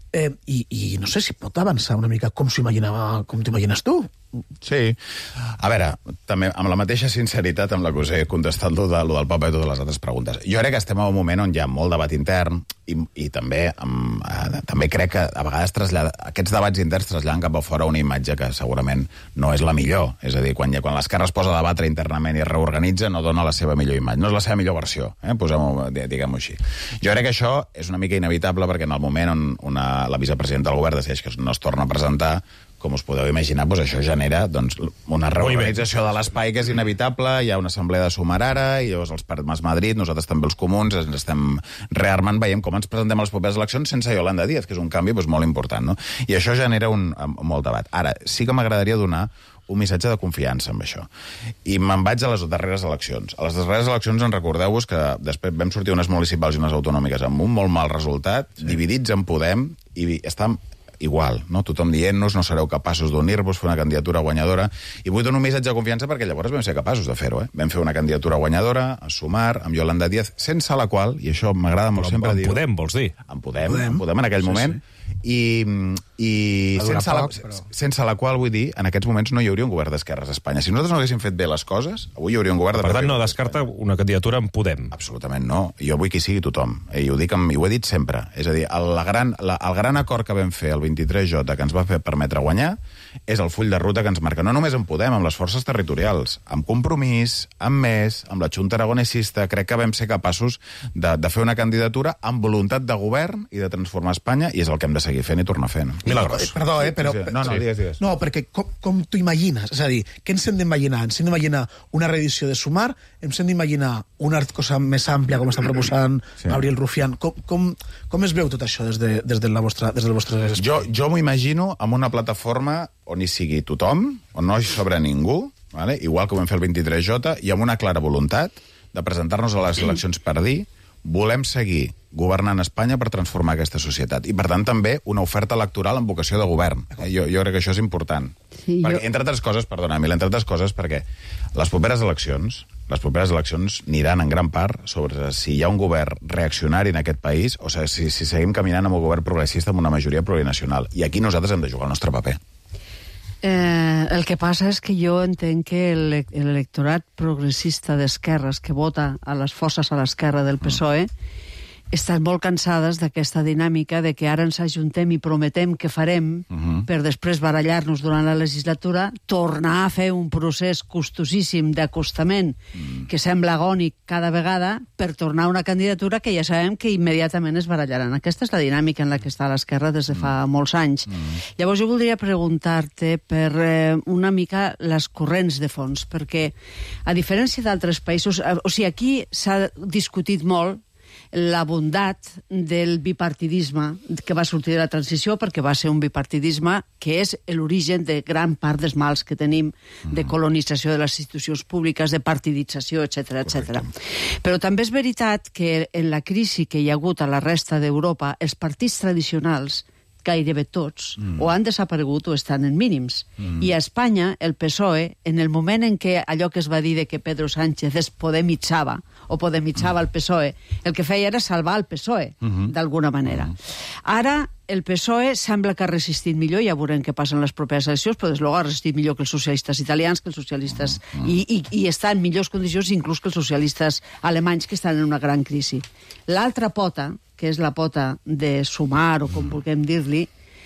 I no sé si pot avançar una mica com t'imagines tu. Sí. A veure, també amb la mateixa sinceritat amb la que us he contestat lo del Papa i totes les altres preguntes. Jo crec que estem en un moment on hi ha molt debat intern i també crec que a vegades aquests debats interns traslladen cap a fora una imatge que segurament no és la millor. És a dir, quan l'esquerra es posa a debatre internament i es reorganitza, no dona la seva millor imatge. No és la seva millor versió, diguem-ho així. Jo crec que això és una mica inevitable perquè en el moment on la vicepresidenta del govern decideix que no es torna a presentar, com us podeu imaginar, doncs això genera una reorganització de l'espai que és inevitable, hi ha una assemblea de Sumar ara, i llavors els Partits Madrid, nosaltres també els comuns, ens estem rearmant, veiem com ens presentem a les properes eleccions sense Yolanda Díaz, que és un canvi molt important, no? I això genera molt debat. Ara, sí que m'agradaria donar un missatge de confiança amb això. I me'n vaig a les darreres eleccions. A les darreres eleccions, recordeu-vos que després vam sortir unes municipals i unes autonòmiques amb un molt mal resultat, dividits en Podem, i estem igual, no? Tothom dient-nos no sereu capaços d'unir-vos, fer una candidatura guanyadora, i vull donar un missatge de confiança perquè llavors vam ser capaços de fer-ho, Vam fer una candidatura guanyadora a Sumar, amb Yolanda Díaz, sense la qual, i això m'agrada molt sempre dir... En Podem, vols dir? En Podem en aquell moment, i sense la qual, vull dir, en aquests moments no hi hauria un govern d'esquerres a Espanya. Si nosaltres no haguéssim fet bé les coses, avui hi hauria un govern de... Per tant, no descarta una candidatura en Podem. Absolutament no. Jo vull que hi sigui tothom. I ho he dit sempre. És a dir, el gran acord que vam fer el 23J, que ens va permetre guanyar, és el full de ruta que ens marca. No només en Podem, amb les forces territorials, amb Compromís, amb MES, amb la Junta Aragonesista. Crec que vam ser capaços de fer una candidatura amb voluntat de govern i de transformar Espanya, i és el que hem de seguir fent i tornar fent. Milagros. Perdó, però... No, digues. No, perquè com t'ho imagines? És a dir, què ens hem d'imaginar? Ens hem d'imaginar una reedició de Sumar? Ens hem d'imaginar una cosa més àmplia, com està proposant Gabriel Rufián? Com es veu tot això des del vostre... Jo m'ho imagino amb una plataforma on hi sigui tothom, on no hi sobra ningú, vale? Igual que ho vam fer el 23J, i amb una clara voluntat de presentar-nos a les eleccions per dir volem seguir governant Espanya per transformar aquesta societat. I, per tant, també una oferta electoral amb vocació de govern. Jo crec que això és important. Sí, perquè, entre altres coses, perquè les properes eleccions aniran en gran part sobre si hi ha un govern reaccionari en aquest país o si seguim caminant amb un govern progressista amb una majoria plurinacional. I aquí nosaltres hem de jugar el nostre paper. El que passa és que jo entenc que l'electorat progressista d'esquerres que vota a les forces a l'esquerra del PSOE estan molt cansades d'aquesta dinàmica de que ara ens ajuntem i prometem que farem per després barallar-nos durant la legislatura, tornar a fer un procés costosíssim d'acostament que sembla agònic cada vegada per tornar a una candidatura que ja sabem que immediatament es barallaran. Aquesta és la dinàmica en la que està l'esquerra des de fa molts anys. Llavors jo voldria preguntar-te per una mica les corrents de fons, perquè a diferència d'altres països, o sigui, aquí s'ha discutit molt la bondat del bipartidisme que va sortir de la transició, perquè va ser un bipartidisme que és l'origen de gran part dels mals que tenim de colonització de les institucions públiques, de partidització, etc. Però també és veritat que en la crisi que hi ha hagut a la resta d'Europa, els partits tradicionals, gairebé tots, o han desaparegut o estan en mínims. I a Espanya, el PSOE, en el moment en què allò que es va dir de que Pedro Sánchez es podemitzava el PSOE, el que feia era salvar el PSOE, d'alguna manera. Ara, el PSOE sembla que ha resistit millor, ja veurem què passa en les properes eleccions, però des de luego ha resistit millor que els socialistes italians, que els socialistes... I està en millors condicions inclús que els socialistes alemanys, que estan en una gran crisi. L'altra pota, que és la pota de Sumar, o com vulguem dir-li,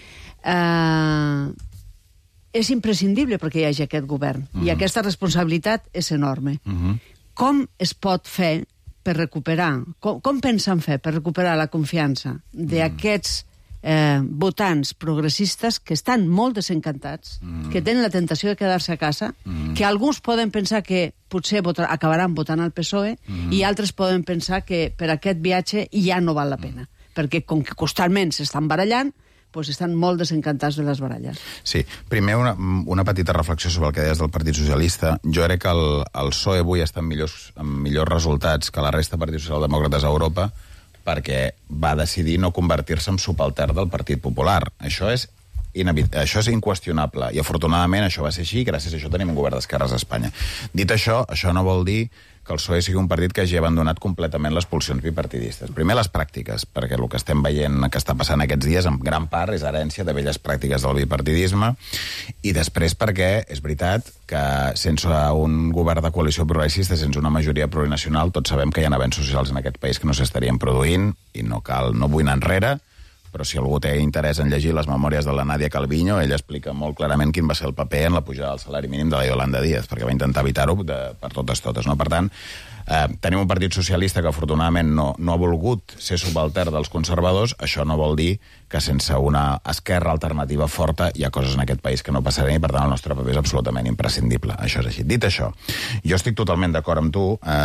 és imprescindible perquè hi hagi aquest govern. I aquesta responsabilitat és enorme. Com es pot fer per recuperar, com pensen fer per recuperar la confiança d'aquests votants progressistes que estan molt desencantats, que tenen la tentació de quedar-se a casa, que alguns poden pensar que potser acabaran votant al PSOE i altres poden pensar que per aquest viatge ja no val la pena, perquè com que constantment s'estan barallant, doncs estan molt desencantats de les baralles. Sí, primer una petita reflexió sobre el que deies del Partit Socialista. Jo crec que el PSOE avui està amb millors resultats que la resta de partits socialdemòcrates a Europa, perquè va decidir no convertir-se en subaltern del Partit Popular. Això és inqüestionable, i afortunadament això va ser així, i gràcies a això tenim un govern d'esquerres a Espanya. Dit això, això no vol dir que el PSOE sigui un partit que hagi abandonat completament les pulsions bipartidistes. Primer, les pràctiques, perquè el que estem veient que està passant aquests dies, en gran part, és herència de velles pràctiques del bipartidisme, i després perquè és veritat que sense un govern de coalició progressista, sense una majoria plurinacional, tots sabem que hi ha avenços socials en aquest país que no s'estarien produint, i no vull anar enrere, però si algú té interès en llegir les memòries de la Nadia Calviño, ella explica molt clarament quin va ser el paper en la pujada del salari mínim de la Yolanda Díaz, perquè va intentar evitar-ho per totes. No? Per tant, tenim un partit socialista que afortunadament no ha volgut ser subaltern dels conservadors. Això no vol dir que sense una esquerra alternativa forta hi ha coses en aquest país que no passaran, i per tant el nostre paper és absolutament imprescindible. Això és així. Dit això, jo estic totalment d'acord amb tu,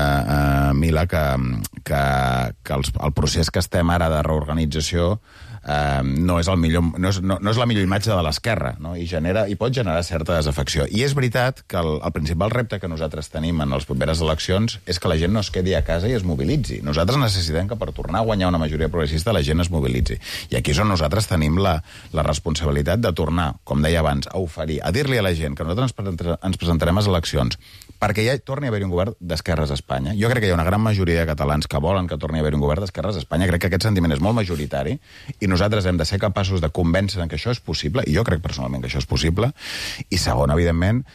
Mila, que el procés que estem ara de reorganització no és la millor imatge de l'esquerra, no? I pot generar certa desafecció. I és veritat que el principal repte que nosaltres tenim en les properes eleccions és que la gent no es quedi a casa i es mobilitzi. Nosaltres necessitem que per tornar a guanyar una majoria progressista la gent es mobilitzi. I aquí és on nosaltres tenim la responsabilitat de tornar, com deia abans, a oferir, a dir-li a la gent que nosaltres ens presentarem a les eleccions perquè ja torni a haver-hi un govern d'esquerres a Espanya. Jo crec que hi ha una gran majoria de catalans que volen que torni a haver-hi un govern d'esquerres a Espanya. Crec que aquest sentiment és molt majoritari i nosaltres hem de ser capaços de convèncer que això és possible, i jo crec personalment que això és possible, i segon, evidentment,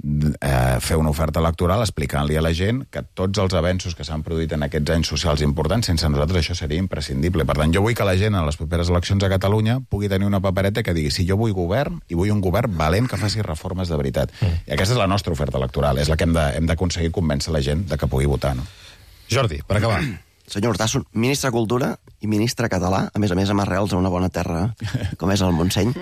fer una oferta electoral explicant-li a la gent que tots els avenços que s'han produït en aquests anys socials importants, sense nosaltres això seria imprescindible. Per tant, jo vull que la gent a les properes eleccions a Catalunya pugui tenir una papereta que digui si jo vull govern, i vull un govern valent que faci reformes de veritat. I aquesta és la nostra oferta electoral, és la que hem d'aconseguir convèncer la gent de que pugui votar. No? Jordi, per acabar. Senyor Hurtasso, ministre de Cultura i ministre català, a més amb arrels a una bona terra, com és el Montseny.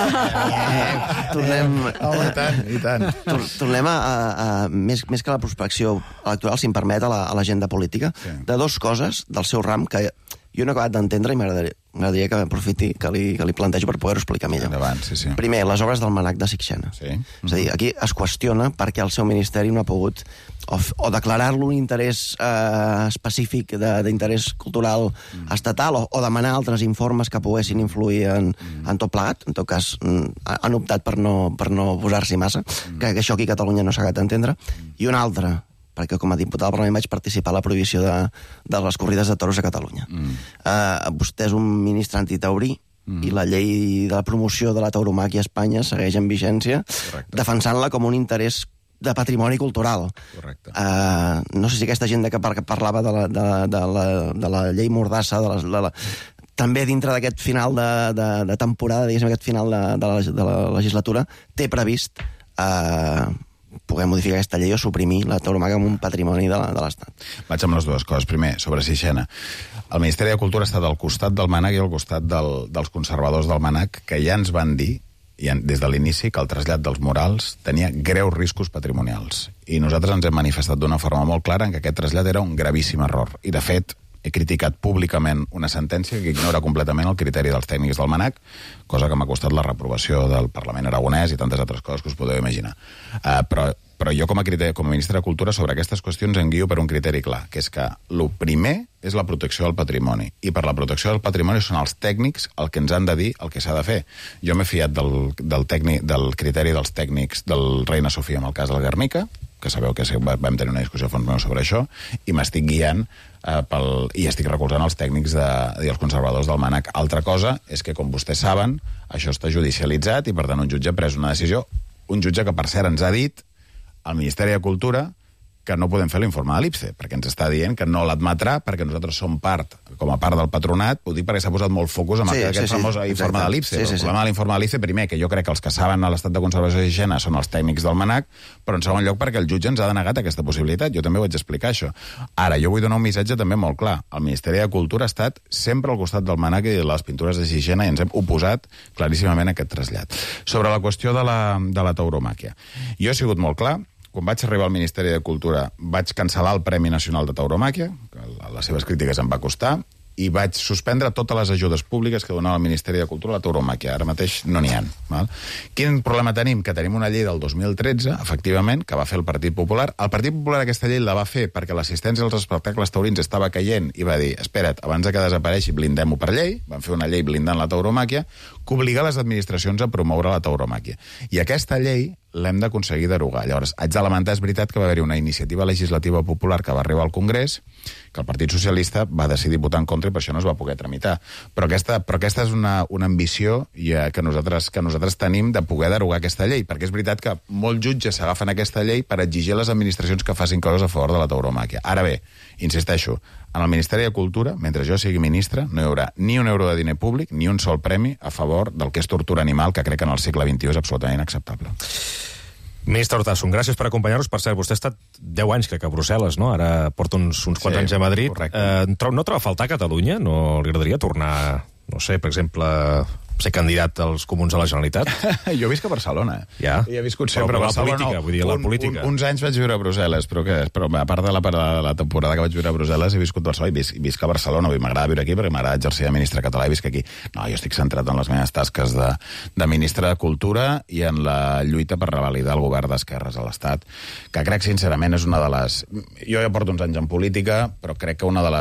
Tornem a més que la prospecció electoral, si em permet, a l'agenda política, de dues coses del seu ram que jo no he acabat d'entendre i m'agradaria que aprofiti, que li plantejo per poder-ho explicar millor. Endavant, sí. Primer, les obres del MNAC de Sixena. Sí. És a dir, aquí es qüestiona per què el seu ministeri no ha pogut o declarar-lo un interès específic d'interès cultural estatal o demanar altres informes que poguessin influir en tot plegat. En tot cas, han optat per no posar-s'hi massa. Crec que això aquí a Catalunya no s'ha acabat d'entendre. I una altra, perquè com a diputat del Parlament vaig participar a la prohibició de les corrides de toros a Catalunya. Vostè és un ministre antitaurí i la llei de la promoció de la tauromàquia a Espanya segueix en vigència, defensant-la com un interès de patrimoni cultural. Correcte. No sé si aquesta gent que parlava de la llei Mordassa, també dintre d'aquest final de temporada, diguéssim, aquest final de la legislatura, té previst poder modificar aquesta llei o suprimir la tauromàquia com un patrimoni de l'Estat. Vaig amb les dues coses. Primer, sobre Sixena. El Ministeri de Cultura ha estat al costat del MNAC i al costat dels conservadors del MNAC, que ja ens van dir des de l'inici que el trasllat dels murals tenia greus riscos patrimonials. I nosaltres ens hem manifestat d'una forma molt clara en que aquest trasllat era un gravíssim error. I, de fet, he criticat públicament una sentència que ignora completament el criteri dels tècnics del MNAC, cosa que m'ha costat la reprovació del Parlament aragonès i tantes altres coses que us podeu imaginar. Però jo, com a ministre de Cultura, sobre aquestes qüestions em guio per un criteri clar, que és que el primer és la protecció del patrimoni. I per la protecció del patrimoni són els tècnics el que ens han de dir el que s'ha de fer. Jo m'he fiat del criteri dels tècnics del Reina Sofia en el cas del Guernica, que sabeu que vam tenir una discussió a fons meu sobre això, i m'estic guiant i estic recolzant els tècnics i els conservadors del MNAC. Altra cosa és que, com vostès saben, això està judicialitzat i, per tant, un jutge ha pres una decisió, un jutge que, per cert, ens ha dit al Ministeri de Cultura que no podem fer l'informe de l'IPSE, perquè ens està dient que no l'admetrà, perquè nosaltres som com a part del patronat, ho dic perquè s'ha posat molt focus en aquest famós informe de l'IPSE. El problema de l'informe de l'IPSE, primer, que jo crec que els que saben l'estat de conservació de Sixena són els tècnics del MNAC, però en segon lloc perquè el jutge ens ha denegat aquesta possibilitat. Jo també ho vaig explicar, això. Ara, jo vull donar un missatge també molt clar. El Ministeri de Cultura ha estat sempre al costat del MNAC i de les pintures de Sixena i ens hem oposat claríssimament a aquest trasllat. Sobre la qüestió de la tauromàquia. Jo he sigut molt clar. Quan vaig arribar al Ministeri de Cultura vaig cancel·lar el Premi Nacional de Tauromàquia, que les seves crítiques em va costar, i vaig suspendre totes les ajudes públiques que donava el Ministeri de Cultura a la tauromàquia. Ara mateix no n'hi ha. Val? Quin problema tenim? Que tenim una llei del 2013, efectivament, que va fer el Partit Popular. El Partit Popular aquesta llei la va fer perquè l'assistència als espectacles taurins estava caient i va dir, espera't, abans que desapareixi, blindem-ho per llei. Van fer una llei blindant la tauromàquia que obliga les administracions a promoure la tauromàquia. I aquesta llei l'hem d'aconseguir derogar. Llavors, haig de lamentar, és veritat que va haver-hi una iniciativa legislativa popular que va arribar al Congrés, que el Partit Socialista va decidir votar en contra i per això no es va poder tramitar. Però aquesta és una ambició que nosaltres tenim de poder derogar aquesta llei, perquè és veritat que molts jutges s'agafen aquesta llei per exigir a les administracions que facin coses a favor de la tauromàquia. Ara bé, insisteixo, en el Ministeri de Cultura, mentre jo sigui ministre, no hi haurà ni un euro de diner públic ni un sol premi a favor del que és tortura animal, que crec que en el segle XXI és absolutament inacceptable. Ministre Hurtasso, gràcies per acompanyar-nos. Per cert, vostè ha estat 10 anys, crec, a Brussel·les, no? Ara porta uns quants anys a Madrid. No troba a faltar a Catalunya? No li agradaria tornar, no sé, per exemple, ser candidat als comuns a la Generalitat? Jo visc a Barcelona. Ja? I he viscut sempre a Barcelona. Política, vull dir, la política. Uns anys vaig viure a Brussel·les, però a part de la temporada que vaig viure a Brussel·les he viscut a Barcelona i visc a Barcelona. M'agrada viure aquí perquè m'agrada exercir de ministre català i visc aquí. No, jo estic centrat en les meves tasques de ministre de Cultura i en la lluita per revalidar el govern d'esquerres a l'Estat, que crec, sincerament, és una de les... Jo ja porto uns anys en política, però crec que una de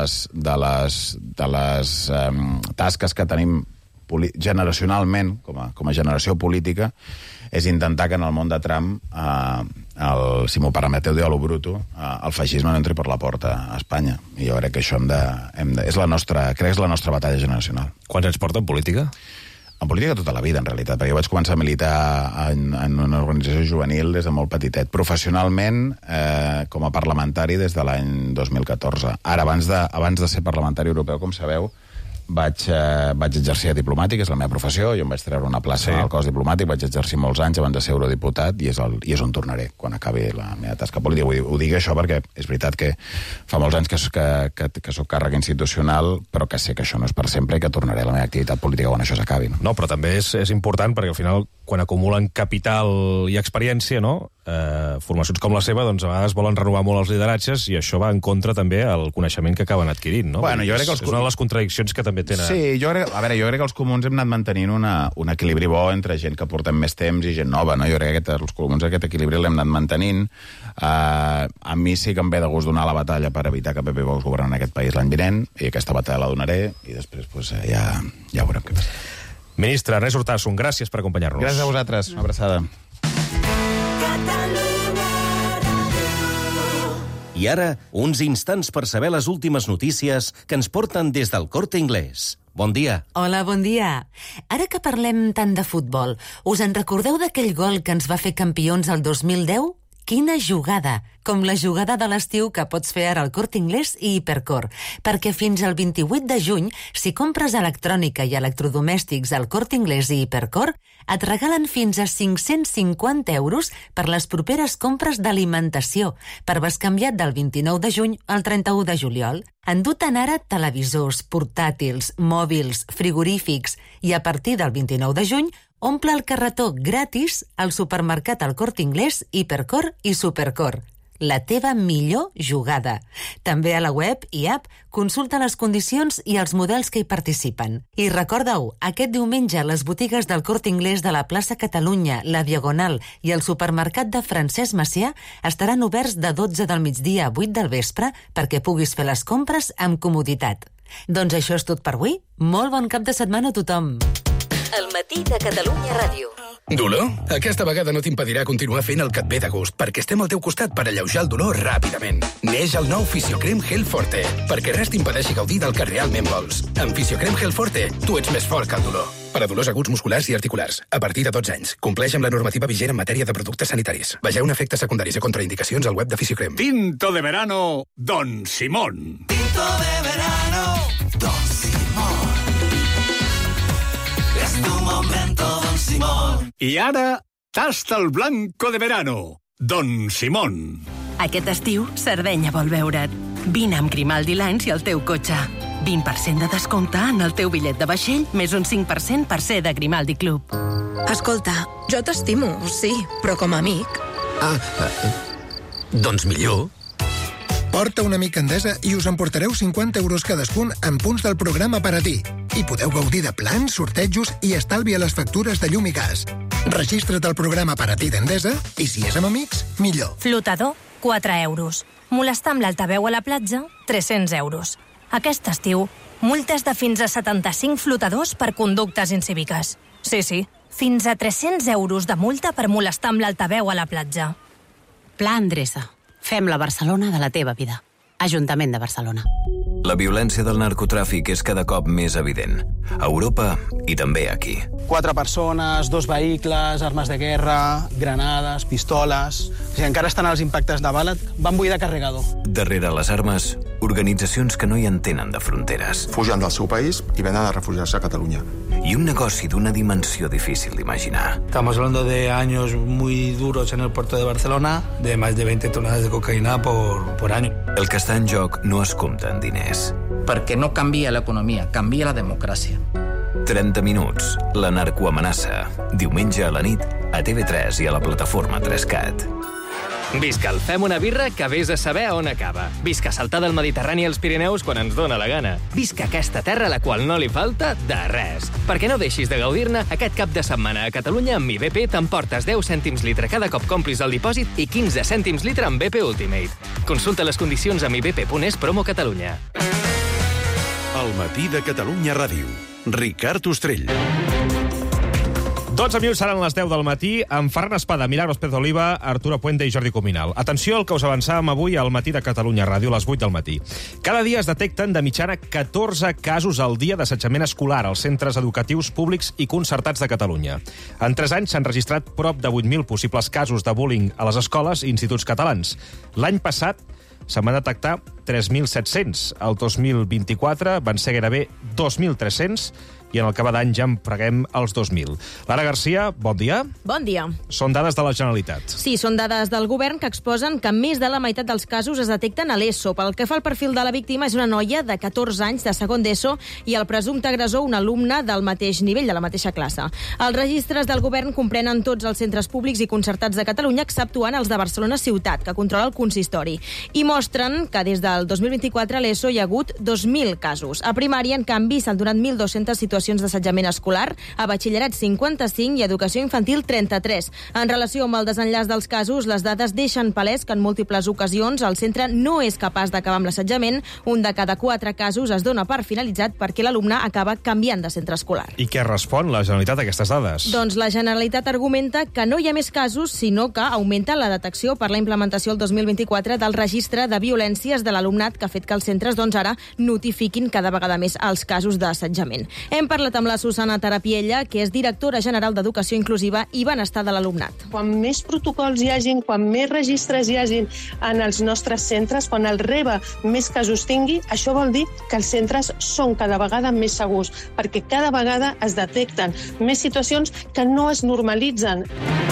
les tasques que tenim generacionalment, com a generació política, és intentar que en el món de Trump, si m'ho permeteu dir a lo bruto, el feixisme no entri per la porta a Espanya. I jo crec que això és la nostra batalla generacional. Quants anys porta en política? En política tota la vida, en realitat, perquè jo vaig començar a militar en una organització juvenil des de molt petitet. Professionalment, com a parlamentari des de l'any 2014. Ara, abans de ser parlamentari europeu, com sabeu, vaig exercir de diplomàtic, és la meva professió, jo em vaig treure una plaça al cos diplomàtic, vaig exercir molts anys abans de ser eurodiputat i és on tornaré quan acabi la meva tasca política. Ho dic això perquè és veritat que fa molts anys que soc càrrec institucional, però que sé que això no és per sempre i que tornaré a la meva activitat política quan això s'acabi. No, però també és important perquè al final, quan acumulen capital i experiència, no? Formacions com la seva, doncs a vegades volen renovar molt els lideratges i això va en contra també al coneixement que acaben adquirint, no? Bueno, jo crec que és una de les contradiccions que també tenen... Sí, jo crec que els comuns hem anat mantenint un equilibri bo entre gent que portem més temps i gent nova, no? Jo crec que els comuns aquest equilibri l'hem anat mantenint. A mi sí que em ve de gust donar la batalla per evitar que PP Vox governi aquest país l'any vinent, i aquesta batalla la donaré, i després pues, ja veurem què passa. Ministre Ernest Urtasun, gràcies per acompanyar-nos. Gràcies a vosaltres, una abraçada. I ara, uns instants per saber les últimes notícies que ens porten des del Corte Inglés. Bon dia. Hola, bon dia. Ara que parlem tant de futbol, us en recordeu d'aquell gol que ens va fer campions el 2010? Quina jugada! Com la jugada de l'estiu que pots fer ara al Corte Inglés i Hipercor. Perquè fins al 28 de juny, si compres electrònica i electrodomèstics al Corte Inglés i Hipercor, et regalen fins a 550 euros per les properes compres d'alimentació, per bescanviat del 29 de juny al 31 de juliol. Endú-te'n ara televisors, portàtils, mòbils, frigorífics i a partir del 29 de juny omple el carretó gratis al supermercat al Corte Inglés, Hipercor i Supercor. La teva millor jugada. També a la web i app consulta les condicions i els models que hi participen. I recorda-ho, aquest diumenge les botigues del Corte Inglés de la plaça Catalunya, la Diagonal i el supermercat de Francesc Macià estaran oberts de 12 del migdia a 8 del vespre perquè puguis fer les compres amb comoditat. Doncs això és tot per avui. Molt bon cap de setmana a tothom. El matí de Catalunya Ràdio. Dolor? Aquesta vegada no t'impedirà continuar fent el que et ve de gust, perquè estem al teu costat per alleujar el dolor ràpidament. Neix el nou Fisiocrem Gel Forte, perquè res t'impedeixi gaudir del que realment vols. Amb Fisiocrem Gel Forte, tu ets més fort que el dolor. Per a dolors aguts musculars i articulars, a partir de 12 anys. Compleix amb la normativa vigent en matèria de productes sanitaris. Vegeu efectes secundaris i contraindicacions al web de Fisiocrem. Tinto de verano, Don Simón. Tinto de verano, Don Simón. Es tu momento, Don Simón. I ara, tasta el blanco de verano, Don Simón. Aquest estiu, Sardenya vol veure't. Vine amb Grimaldi Lines i el teu cotxe. 20% de descompte en el teu bitllet de vaixell, més un 5% per ser de Grimaldi Club. Escolta, jo t'estimo, sí, però com a amic. Doncs millor. Porta un amic a Endesa i us emportareu 50 euros cadascun en punts del programa per a ti. I podeu gaudir de plans, sortejos i estalvi a les factures de llum i gas. Registra't al programa per a ti d'Endesa i si és amb amics, millor. Flotador, 4 euros. Molestar amb l'altaveu a la platja, 300 euros. Aquest estiu, multes de fins a 75 flotadors per conductes incíviques. Sí, fins a 300 euros de multa per molestar amb l'altaveu a la platja. Pla Endreça. Fem la Barcelona de la teva vida. Ajuntament de Barcelona. La violència del narcotràfic és cada cop més evident. A Europa i també aquí. 4 persones, 2 vehicles, armes de guerra, granades, pistoles... Si encara estan als impactes de bala, van buidar carregador. Darrere les armes, organitzacions que no hi entenen de fronteres. Fugen del seu país i venen a refugiar-se a Catalunya. I un negoci d'una dimensió difícil d'imaginar. Estamos hablando de años muy duros en el puerto de Barcelona, de más de 20 toneladas de cocaïna por año. El que està en joc no es compta en diners. Perquè no canvia l'economia, canvia la democràcia. 30 minuts, la narcoamenaça. Diumenge a la nit, a TV3 i a la plataforma 3CAT. Visca el Fem una birra que vés a saber on acaba. Visca saltar del Mediterrani als Pirineus quan ens dóna la gana. Visca aquesta terra a la qual no li falta de res. Perquè no deixis de gaudir-ne, aquest cap de setmana a Catalunya amb IBP t'emportes 10 cèntims litre cada cop complis el dipòsit i 15 cèntims litre amb BP Ultimate. Consulta les condicions amb ibp.es promo Catalunya. El matí de Catalunya Ràdio. Ricard Ostrell. 12 minuts seran les 10 del matí amb Ferran Espada, Milagros Pérez Oliva, Arturo Puente i Jordi Cuminal. Atenció al que us avançàvem avui al matí de Catalunya Ràdio a les 8 del matí. Cada dia es detecten de mitjana 14 casos al dia d'assetjament escolar als centres educatius públics i concertats de Catalunya. En 3 anys s'han registrat prop de 8.000 possibles casos de bullying a les escoles i instituts catalans. L'any passat se'n van detectar 3.700. El 2024 van ser gairebé 2.300 i en el que va d'any ja en preguem els 2.000. Lara Garcia, bon dia. Bon dia. Són dades de la Generalitat. Sí, són dades del govern que exposen que més de la meitat dels casos es detecten a l'ESO. Pel que fa al perfil de la víctima, és una noia de 14 anys de segon d'ESO i el presumpte agressor un alumne del mateix nivell, de la mateixa classe. Els registres del govern comprenen tots els centres públics i concertats de Catalunya, exceptuant els de Barcelona Ciutat, que controla el consistori, i mostren que des del 2024 a l'ESO hi ha hagut 2.000 casos. A primària, en canvi, s'han donat 1.200 situacions d'assetjament escolar, a batxillerat 55 i educació infantil 33. En relació amb el desenllaç dels casos, les dades deixen palès que en múltiples ocasions el centre no és capaç d'acabar amb l'assetjament. Un de cada 4 casos es dona per finalitzat perquè l'alumne acaba canviant de centre escolar. I què respon la Generalitat a aquestes dades? Doncs la Generalitat argumenta que no hi ha més casos, sinó que augmenta la detecció per la implementació el 2024 del registre de violències de l'alumnat, que ha fet que els centres ara notifiquin cada vegada més els casos d'assetjament. Hem parlat amb la Susana Tarapiella, que és directora general d'Educació Inclusiva i Benestar de l'Alumnat. Quan més protocols hi hagin, quan més registres hi hagin en els nostres centres, quan el REBA més casos tingui, això vol dir que els centres són cada vegada més segurs, perquè cada vegada es detecten més situacions que no es normalitzen.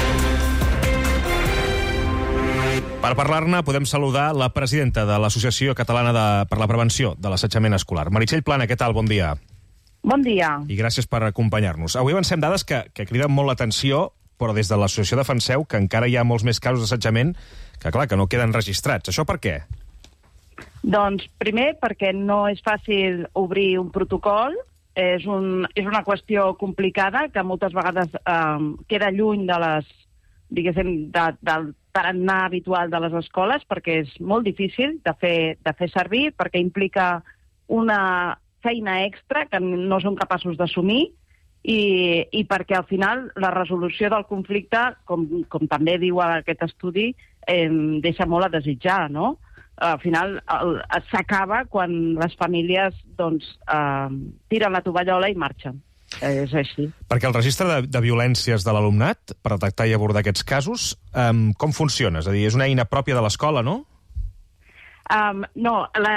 Per parlar-ne, podem saludar la presidenta de l'Associació Catalana per la Prevenció de l'Assetjament Escolar. Meritxell Plana, què tal? Bon dia. Bon dia. I gràcies per acompanyar-nos. Avui avancem dades que criden molt l'atenció, però des de l'associació defenseu que encara hi ha molts més casos d'assetjament que, clar, que no queden registrats. Això per què? Doncs, primer, perquè no és fàcil obrir un protocol. És una qüestió complicada que moltes vegades queda lluny de les, diguéssim, del tarannà habitual de les escoles, perquè és molt difícil de fer servir, perquè implica una feina extra que no són capaços d'assumir i perquè al final la resolució del conflicte, com també diu aquest estudi, deixa molt a desitjar, no? Al final s'acaba quan les famílies tiren la tovallola i marxen. És així. Perquè el registre de violències de l'alumnat, per detectar i abordar aquests casos, com funciona? És a dir, és una eina pròpia de l'escola, no? No,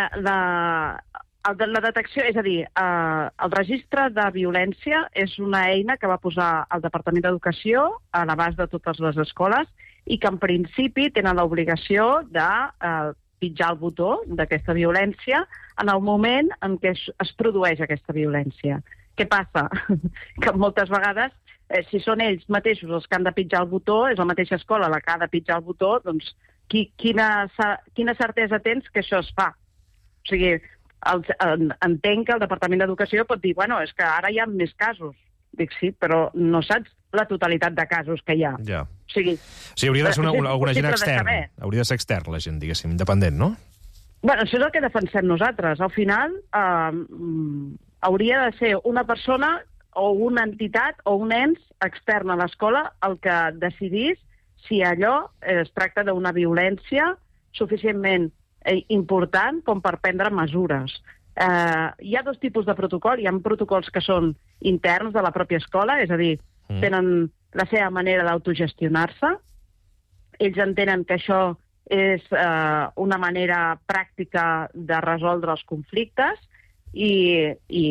la detecció, és a dir, el registre de violència és una eina que va posar el Departament d'Educació a l'abast de totes les escoles i que en principi tenen l'obligació de pitjar el botó d'aquesta violència en el moment en què es produeix aquesta violència. Què passa? Que moltes vegades, si són ells mateixos els que han de pitjar el botó, és la mateixa escola la que ha de pitjar el botó, doncs quina certesa tens que això es fa? O sigui, entenc que el Departament d'Educació pot dir, bueno, és que ara hi ha més casos. Dic, sí, però no saps la totalitat de casos que hi ha. Ja. O sigui, hauria de ser alguna gent externa. Hauria de ser extern, la gent, diguéssim, independent, no? Bueno, això és el que defensem nosaltres. Al final, hauria de ser una persona o una entitat o un ens extern a l'escola el que decidís si allò es tracta d'una violència suficientment important com per prendre mesures. Hi ha dos tipus de protocol. Hi ha protocols que són interns de la pròpia escola, és a dir, tenen la seva manera d'autogestionar-se. Ells entenen que això és una manera pràctica de resoldre els conflictes i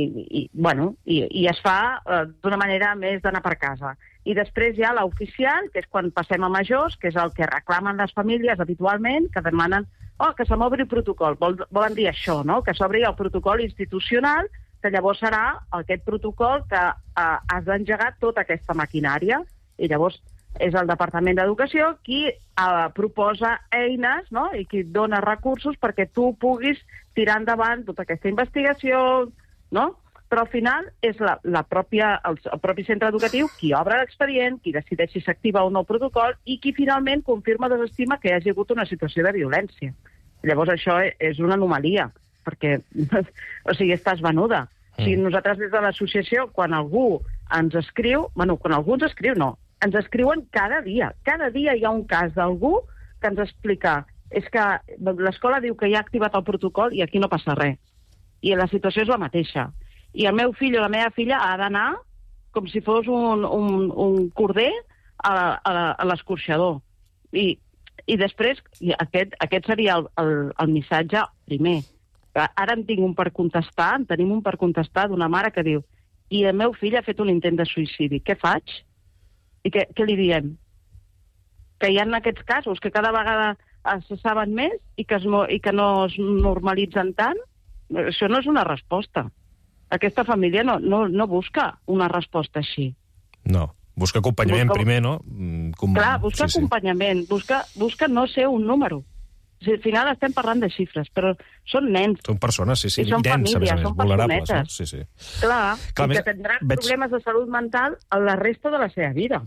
es fa d'una manera més d'anar per casa. I després hi ha l'oficial, que és quan passem a majors, que és el que reclamen les famílies habitualment, que demanen que se m'obri el protocol. Volen dir això, no? Que s'obri el protocol institucional, que llavors serà aquest protocol que has d'engegar tota aquesta maquinària. I llavors és el Departament d'Educació qui proposa eines, no? I qui dona recursos perquè tu puguis tirar endavant tota aquesta investigació, no? Però al final és el propi centre educatiu qui obre l'expedient, qui decideix si s'activa o no el protocol i qui finalment confirma o desestima que hi hagi hagut una situació de violència. Llavors això és una anomalia, perquè estàs venuda. O sigui, nosaltres des de l'associació, quan algú ens escriu, ens escriuen cada dia. Cada dia hi ha un cas d'algú que ens explica és que l'escola diu que ja ha activat el protocol i aquí no passa res. I la situació és la mateixa. I el meu fill o la meva filla ha d'anar com si fos un corder a l'escorxador. I I després, aquest seria el missatge primer. Ara en tenim un per contestar d'una mare que diu i el meu fill ha fet un intent de suïcidi. Què faig? I què li diem? Que hi ha aquests casos que cada vegada se saben més i que no es normalitzen tant? Això no és una resposta. Aquesta família no busca una resposta així. No, busca acompanyament primer, no? Clar, busca acompanyament, busca no ser un número. Al final estem parlant de xifres, però són nens. Són persones, sí, i són nens, famílies, són vulnerables. No? Sí. Clar, i que tindran problemes de salut mental a la resta de la seva vida.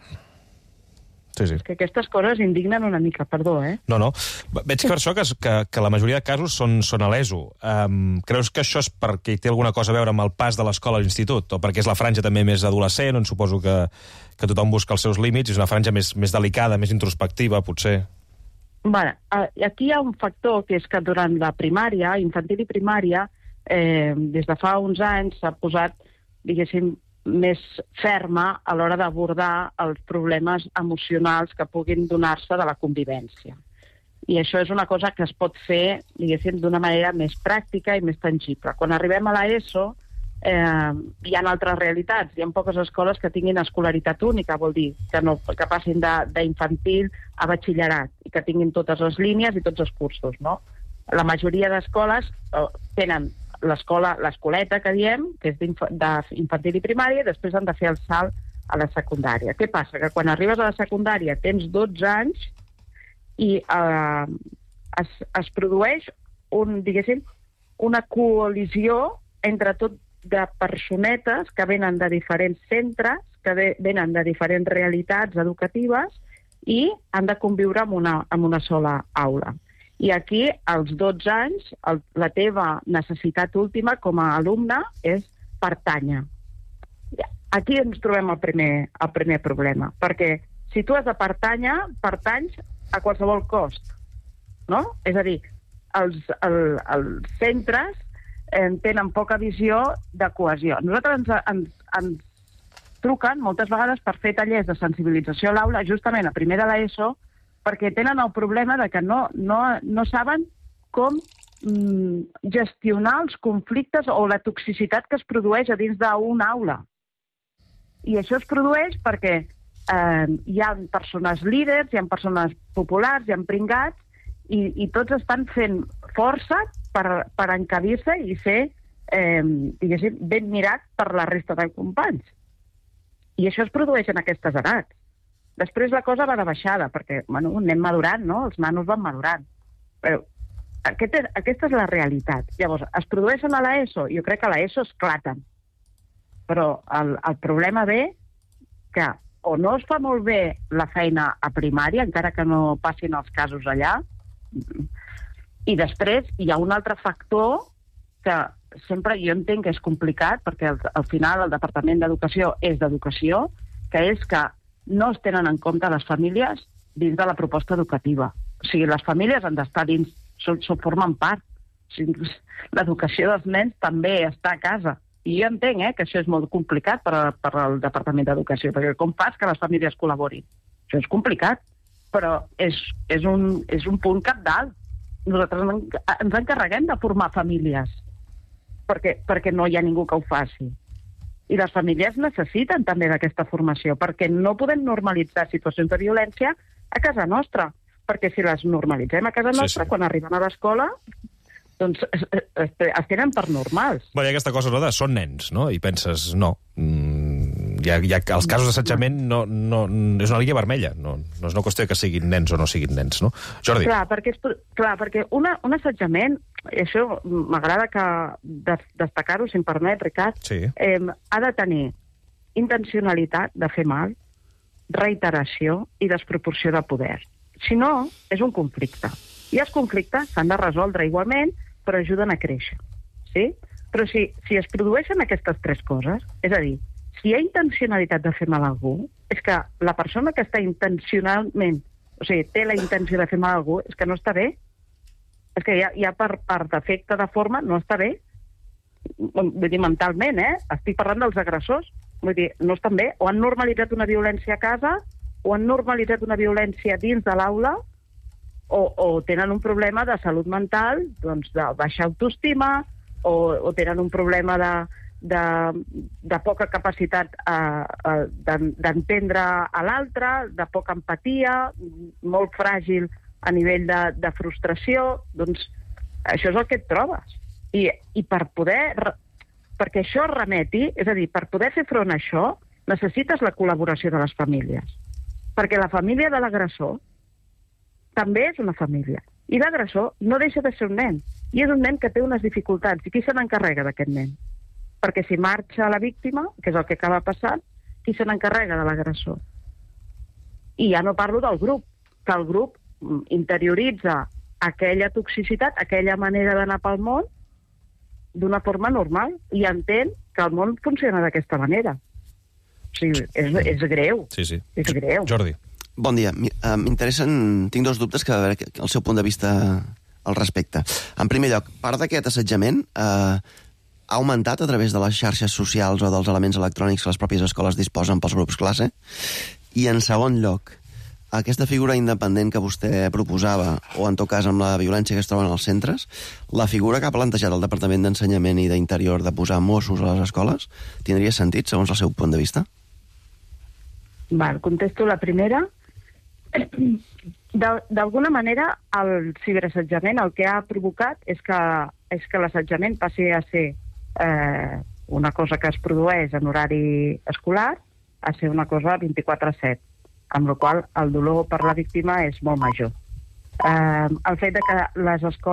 Sí. És que aquestes coses indignen una mica, perdó, No. Veig que per això que la majoria de casos són a l'ESO. Creus que això és perquè té alguna cosa a veure amb el pas de l'escola a l'institut? O perquè és la franja també més adolescent, on suposo que tothom busca els seus límits, és una franja més delicada, més introspectiva, potser? Bueno, aquí hi ha un factor que és que durant la primària, infantil i primària, des de fa uns anys s'ha posat, diguéssim, més ferma a l'hora d'abordar els problemes emocionals que puguin donar-se de la convivència. I això és una cosa que es pot fer, diguéssim, d'una manera més pràctica i més tangible. Quan arribem a l'ESO, hi ha altres realitats. Hi ha poques escoles que tinguin escolaritat única, vol dir que passin d'infantil a batxillerat i que tinguin totes les línies i tots els cursos, no? La majoria d'escoles tenen l'escoleta, que diem, que és d'infantil i primària, i després han de fer el salt a la secundària. Què passa? Que quan arribes a la secundària tens 12 anys i es produeix una coalició entre tot de personetes que venen de diferents centres, que venen de diferents realitats educatives i han de conviure en una sola aula. I aquí, als 12 anys, la teva necessitat última com a alumne és pertànyer. Aquí ens trobem el primer problema, perquè si tu has de pertànyer, pertanys a qualsevol cost, no? És a dir, els centres tenen poca visió de cohesió. Nosaltres ens truquen moltes vegades per fer tallers de sensibilització a l'aula, justament a primer de l'ESO, perquè tenen el problema de que no saben com gestionar els conflictes o la toxicitat que es produeix a dins d'una aula. I això es produeix perquè hi ha persones líders, hi ha persones populars, hi ha pringats, i tots estan fent força per encabir-se i ser, diguéssim, ben mirat per la resta de companys. I això es produeix en aquestes edats. Després la cosa va de baixada, perquè anem madurant, no? Els nanos van madurant. Però aquesta és la realitat. Llavors, es produeixen a l'ESO, jo crec que a l'ESO esclaten. Però el problema ve que o no es fa molt bé la feina a primària, encara que no passin els casos allà, i després hi ha un altre factor que sempre jo entenc que és complicat, perquè al final el Departament d'Educació és d'Educació, que és que no es tenen en compte les famílies dins de la proposta educativa. O sigui, les famílies han d'estar dins, formen part. O sigui, l'educació dels nens també està a casa. I jo entenc que això és molt complicat per al Departament d'Educació, perquè com fas que les famílies col·laborin? Això és complicat, però és un punt cabdal. Nosaltres ens encarreguem de formar famílies, perquè no hi ha ningú que ho faci. I les famílies necessiten també d'aquesta formació, perquè no podem normalitzar situacions de violència a casa nostra, perquè si les normalitzem a casa nostra, quan arriben a l'escola, doncs es tenen per normals. Hi ha aquesta cosa de són nens, no? I penses, no, els casos d'assetjament és una línia vermella, no és una qüestió que siguin nens o no siguin nens, no? Jordi. Clar, perquè un assetjament, això m'agrada destacar-ho, si em permet, Ricard, ha de tenir intencionalitat de fer mal, reiteració i desproporció de poder. Si no, és un conflicte. I els conflictes s'han de resoldre igualment, però ajuden a créixer. Sí? Però si es produeixen aquestes tres coses, és a dir, si hi ha intencionalitat de fer mal a algú, és que la persona que està intencionalment, o sigui, té la intenció de fer mal a algú, és que no està bé. És que ja per defecte de forma no està bé. Vull dir, mentalment, estic parlant dels agressors. Vull dir, no estan bé. O han normalitzat una violència a casa, o han normalitzat una violència dins de l'aula, o tenen un problema de salut mental, doncs de baixa autoestima, o tenen un problema de poca capacitat d'entendre a l'altre, de poca empatia, molt fràgil a nivell de frustració. Doncs això és el que et trobes. I perquè això remeti, és a dir, per poder fer front a això, necessites la col·laboració de les famílies. Perquè la família de l'agressor també és una família. I l'agressor no deixa de ser un nen. I és un nen que té unes dificultats. I qui se n'encarrega d'aquest nen? Perquè si marxa la víctima, que és el que acaba passant, qui se n'encarrega de l'agressor? I ja no parlo del grup, que el grup interioritza aquella toxicitat, aquella manera d'anar pel món, d'una forma normal, i entén que el món funciona d'aquesta manera. O sigui, és greu. Sí. És greu. Jordi. Bon dia. M'interessen... Tinc dos dubtes que a veure el seu punt de vista al respecte. En primer lloc, part d'aquest assetjament ha augmentat a través de les xarxes socials o dels elements electrònics que les pròpies escoles disposen pels grups classe? I en segon lloc, aquesta figura independent que vostè proposava, o en tot cas amb la violència que es troben als centres, la figura que ha plantejat el Departament d'Ensenyament i d'Interior de posar Mossos a les escoles, tindria sentit, segons el seu punt de vista? Val, contesto la primera. D'alguna manera, el ciberassetjament el que ha provocat és que l'assetjament passi a ser una cosa que es produeix en horari escolar a ser una cosa 24/7, amb la qual cosa el dolor per la víctima és molt major. El fet de que les escoles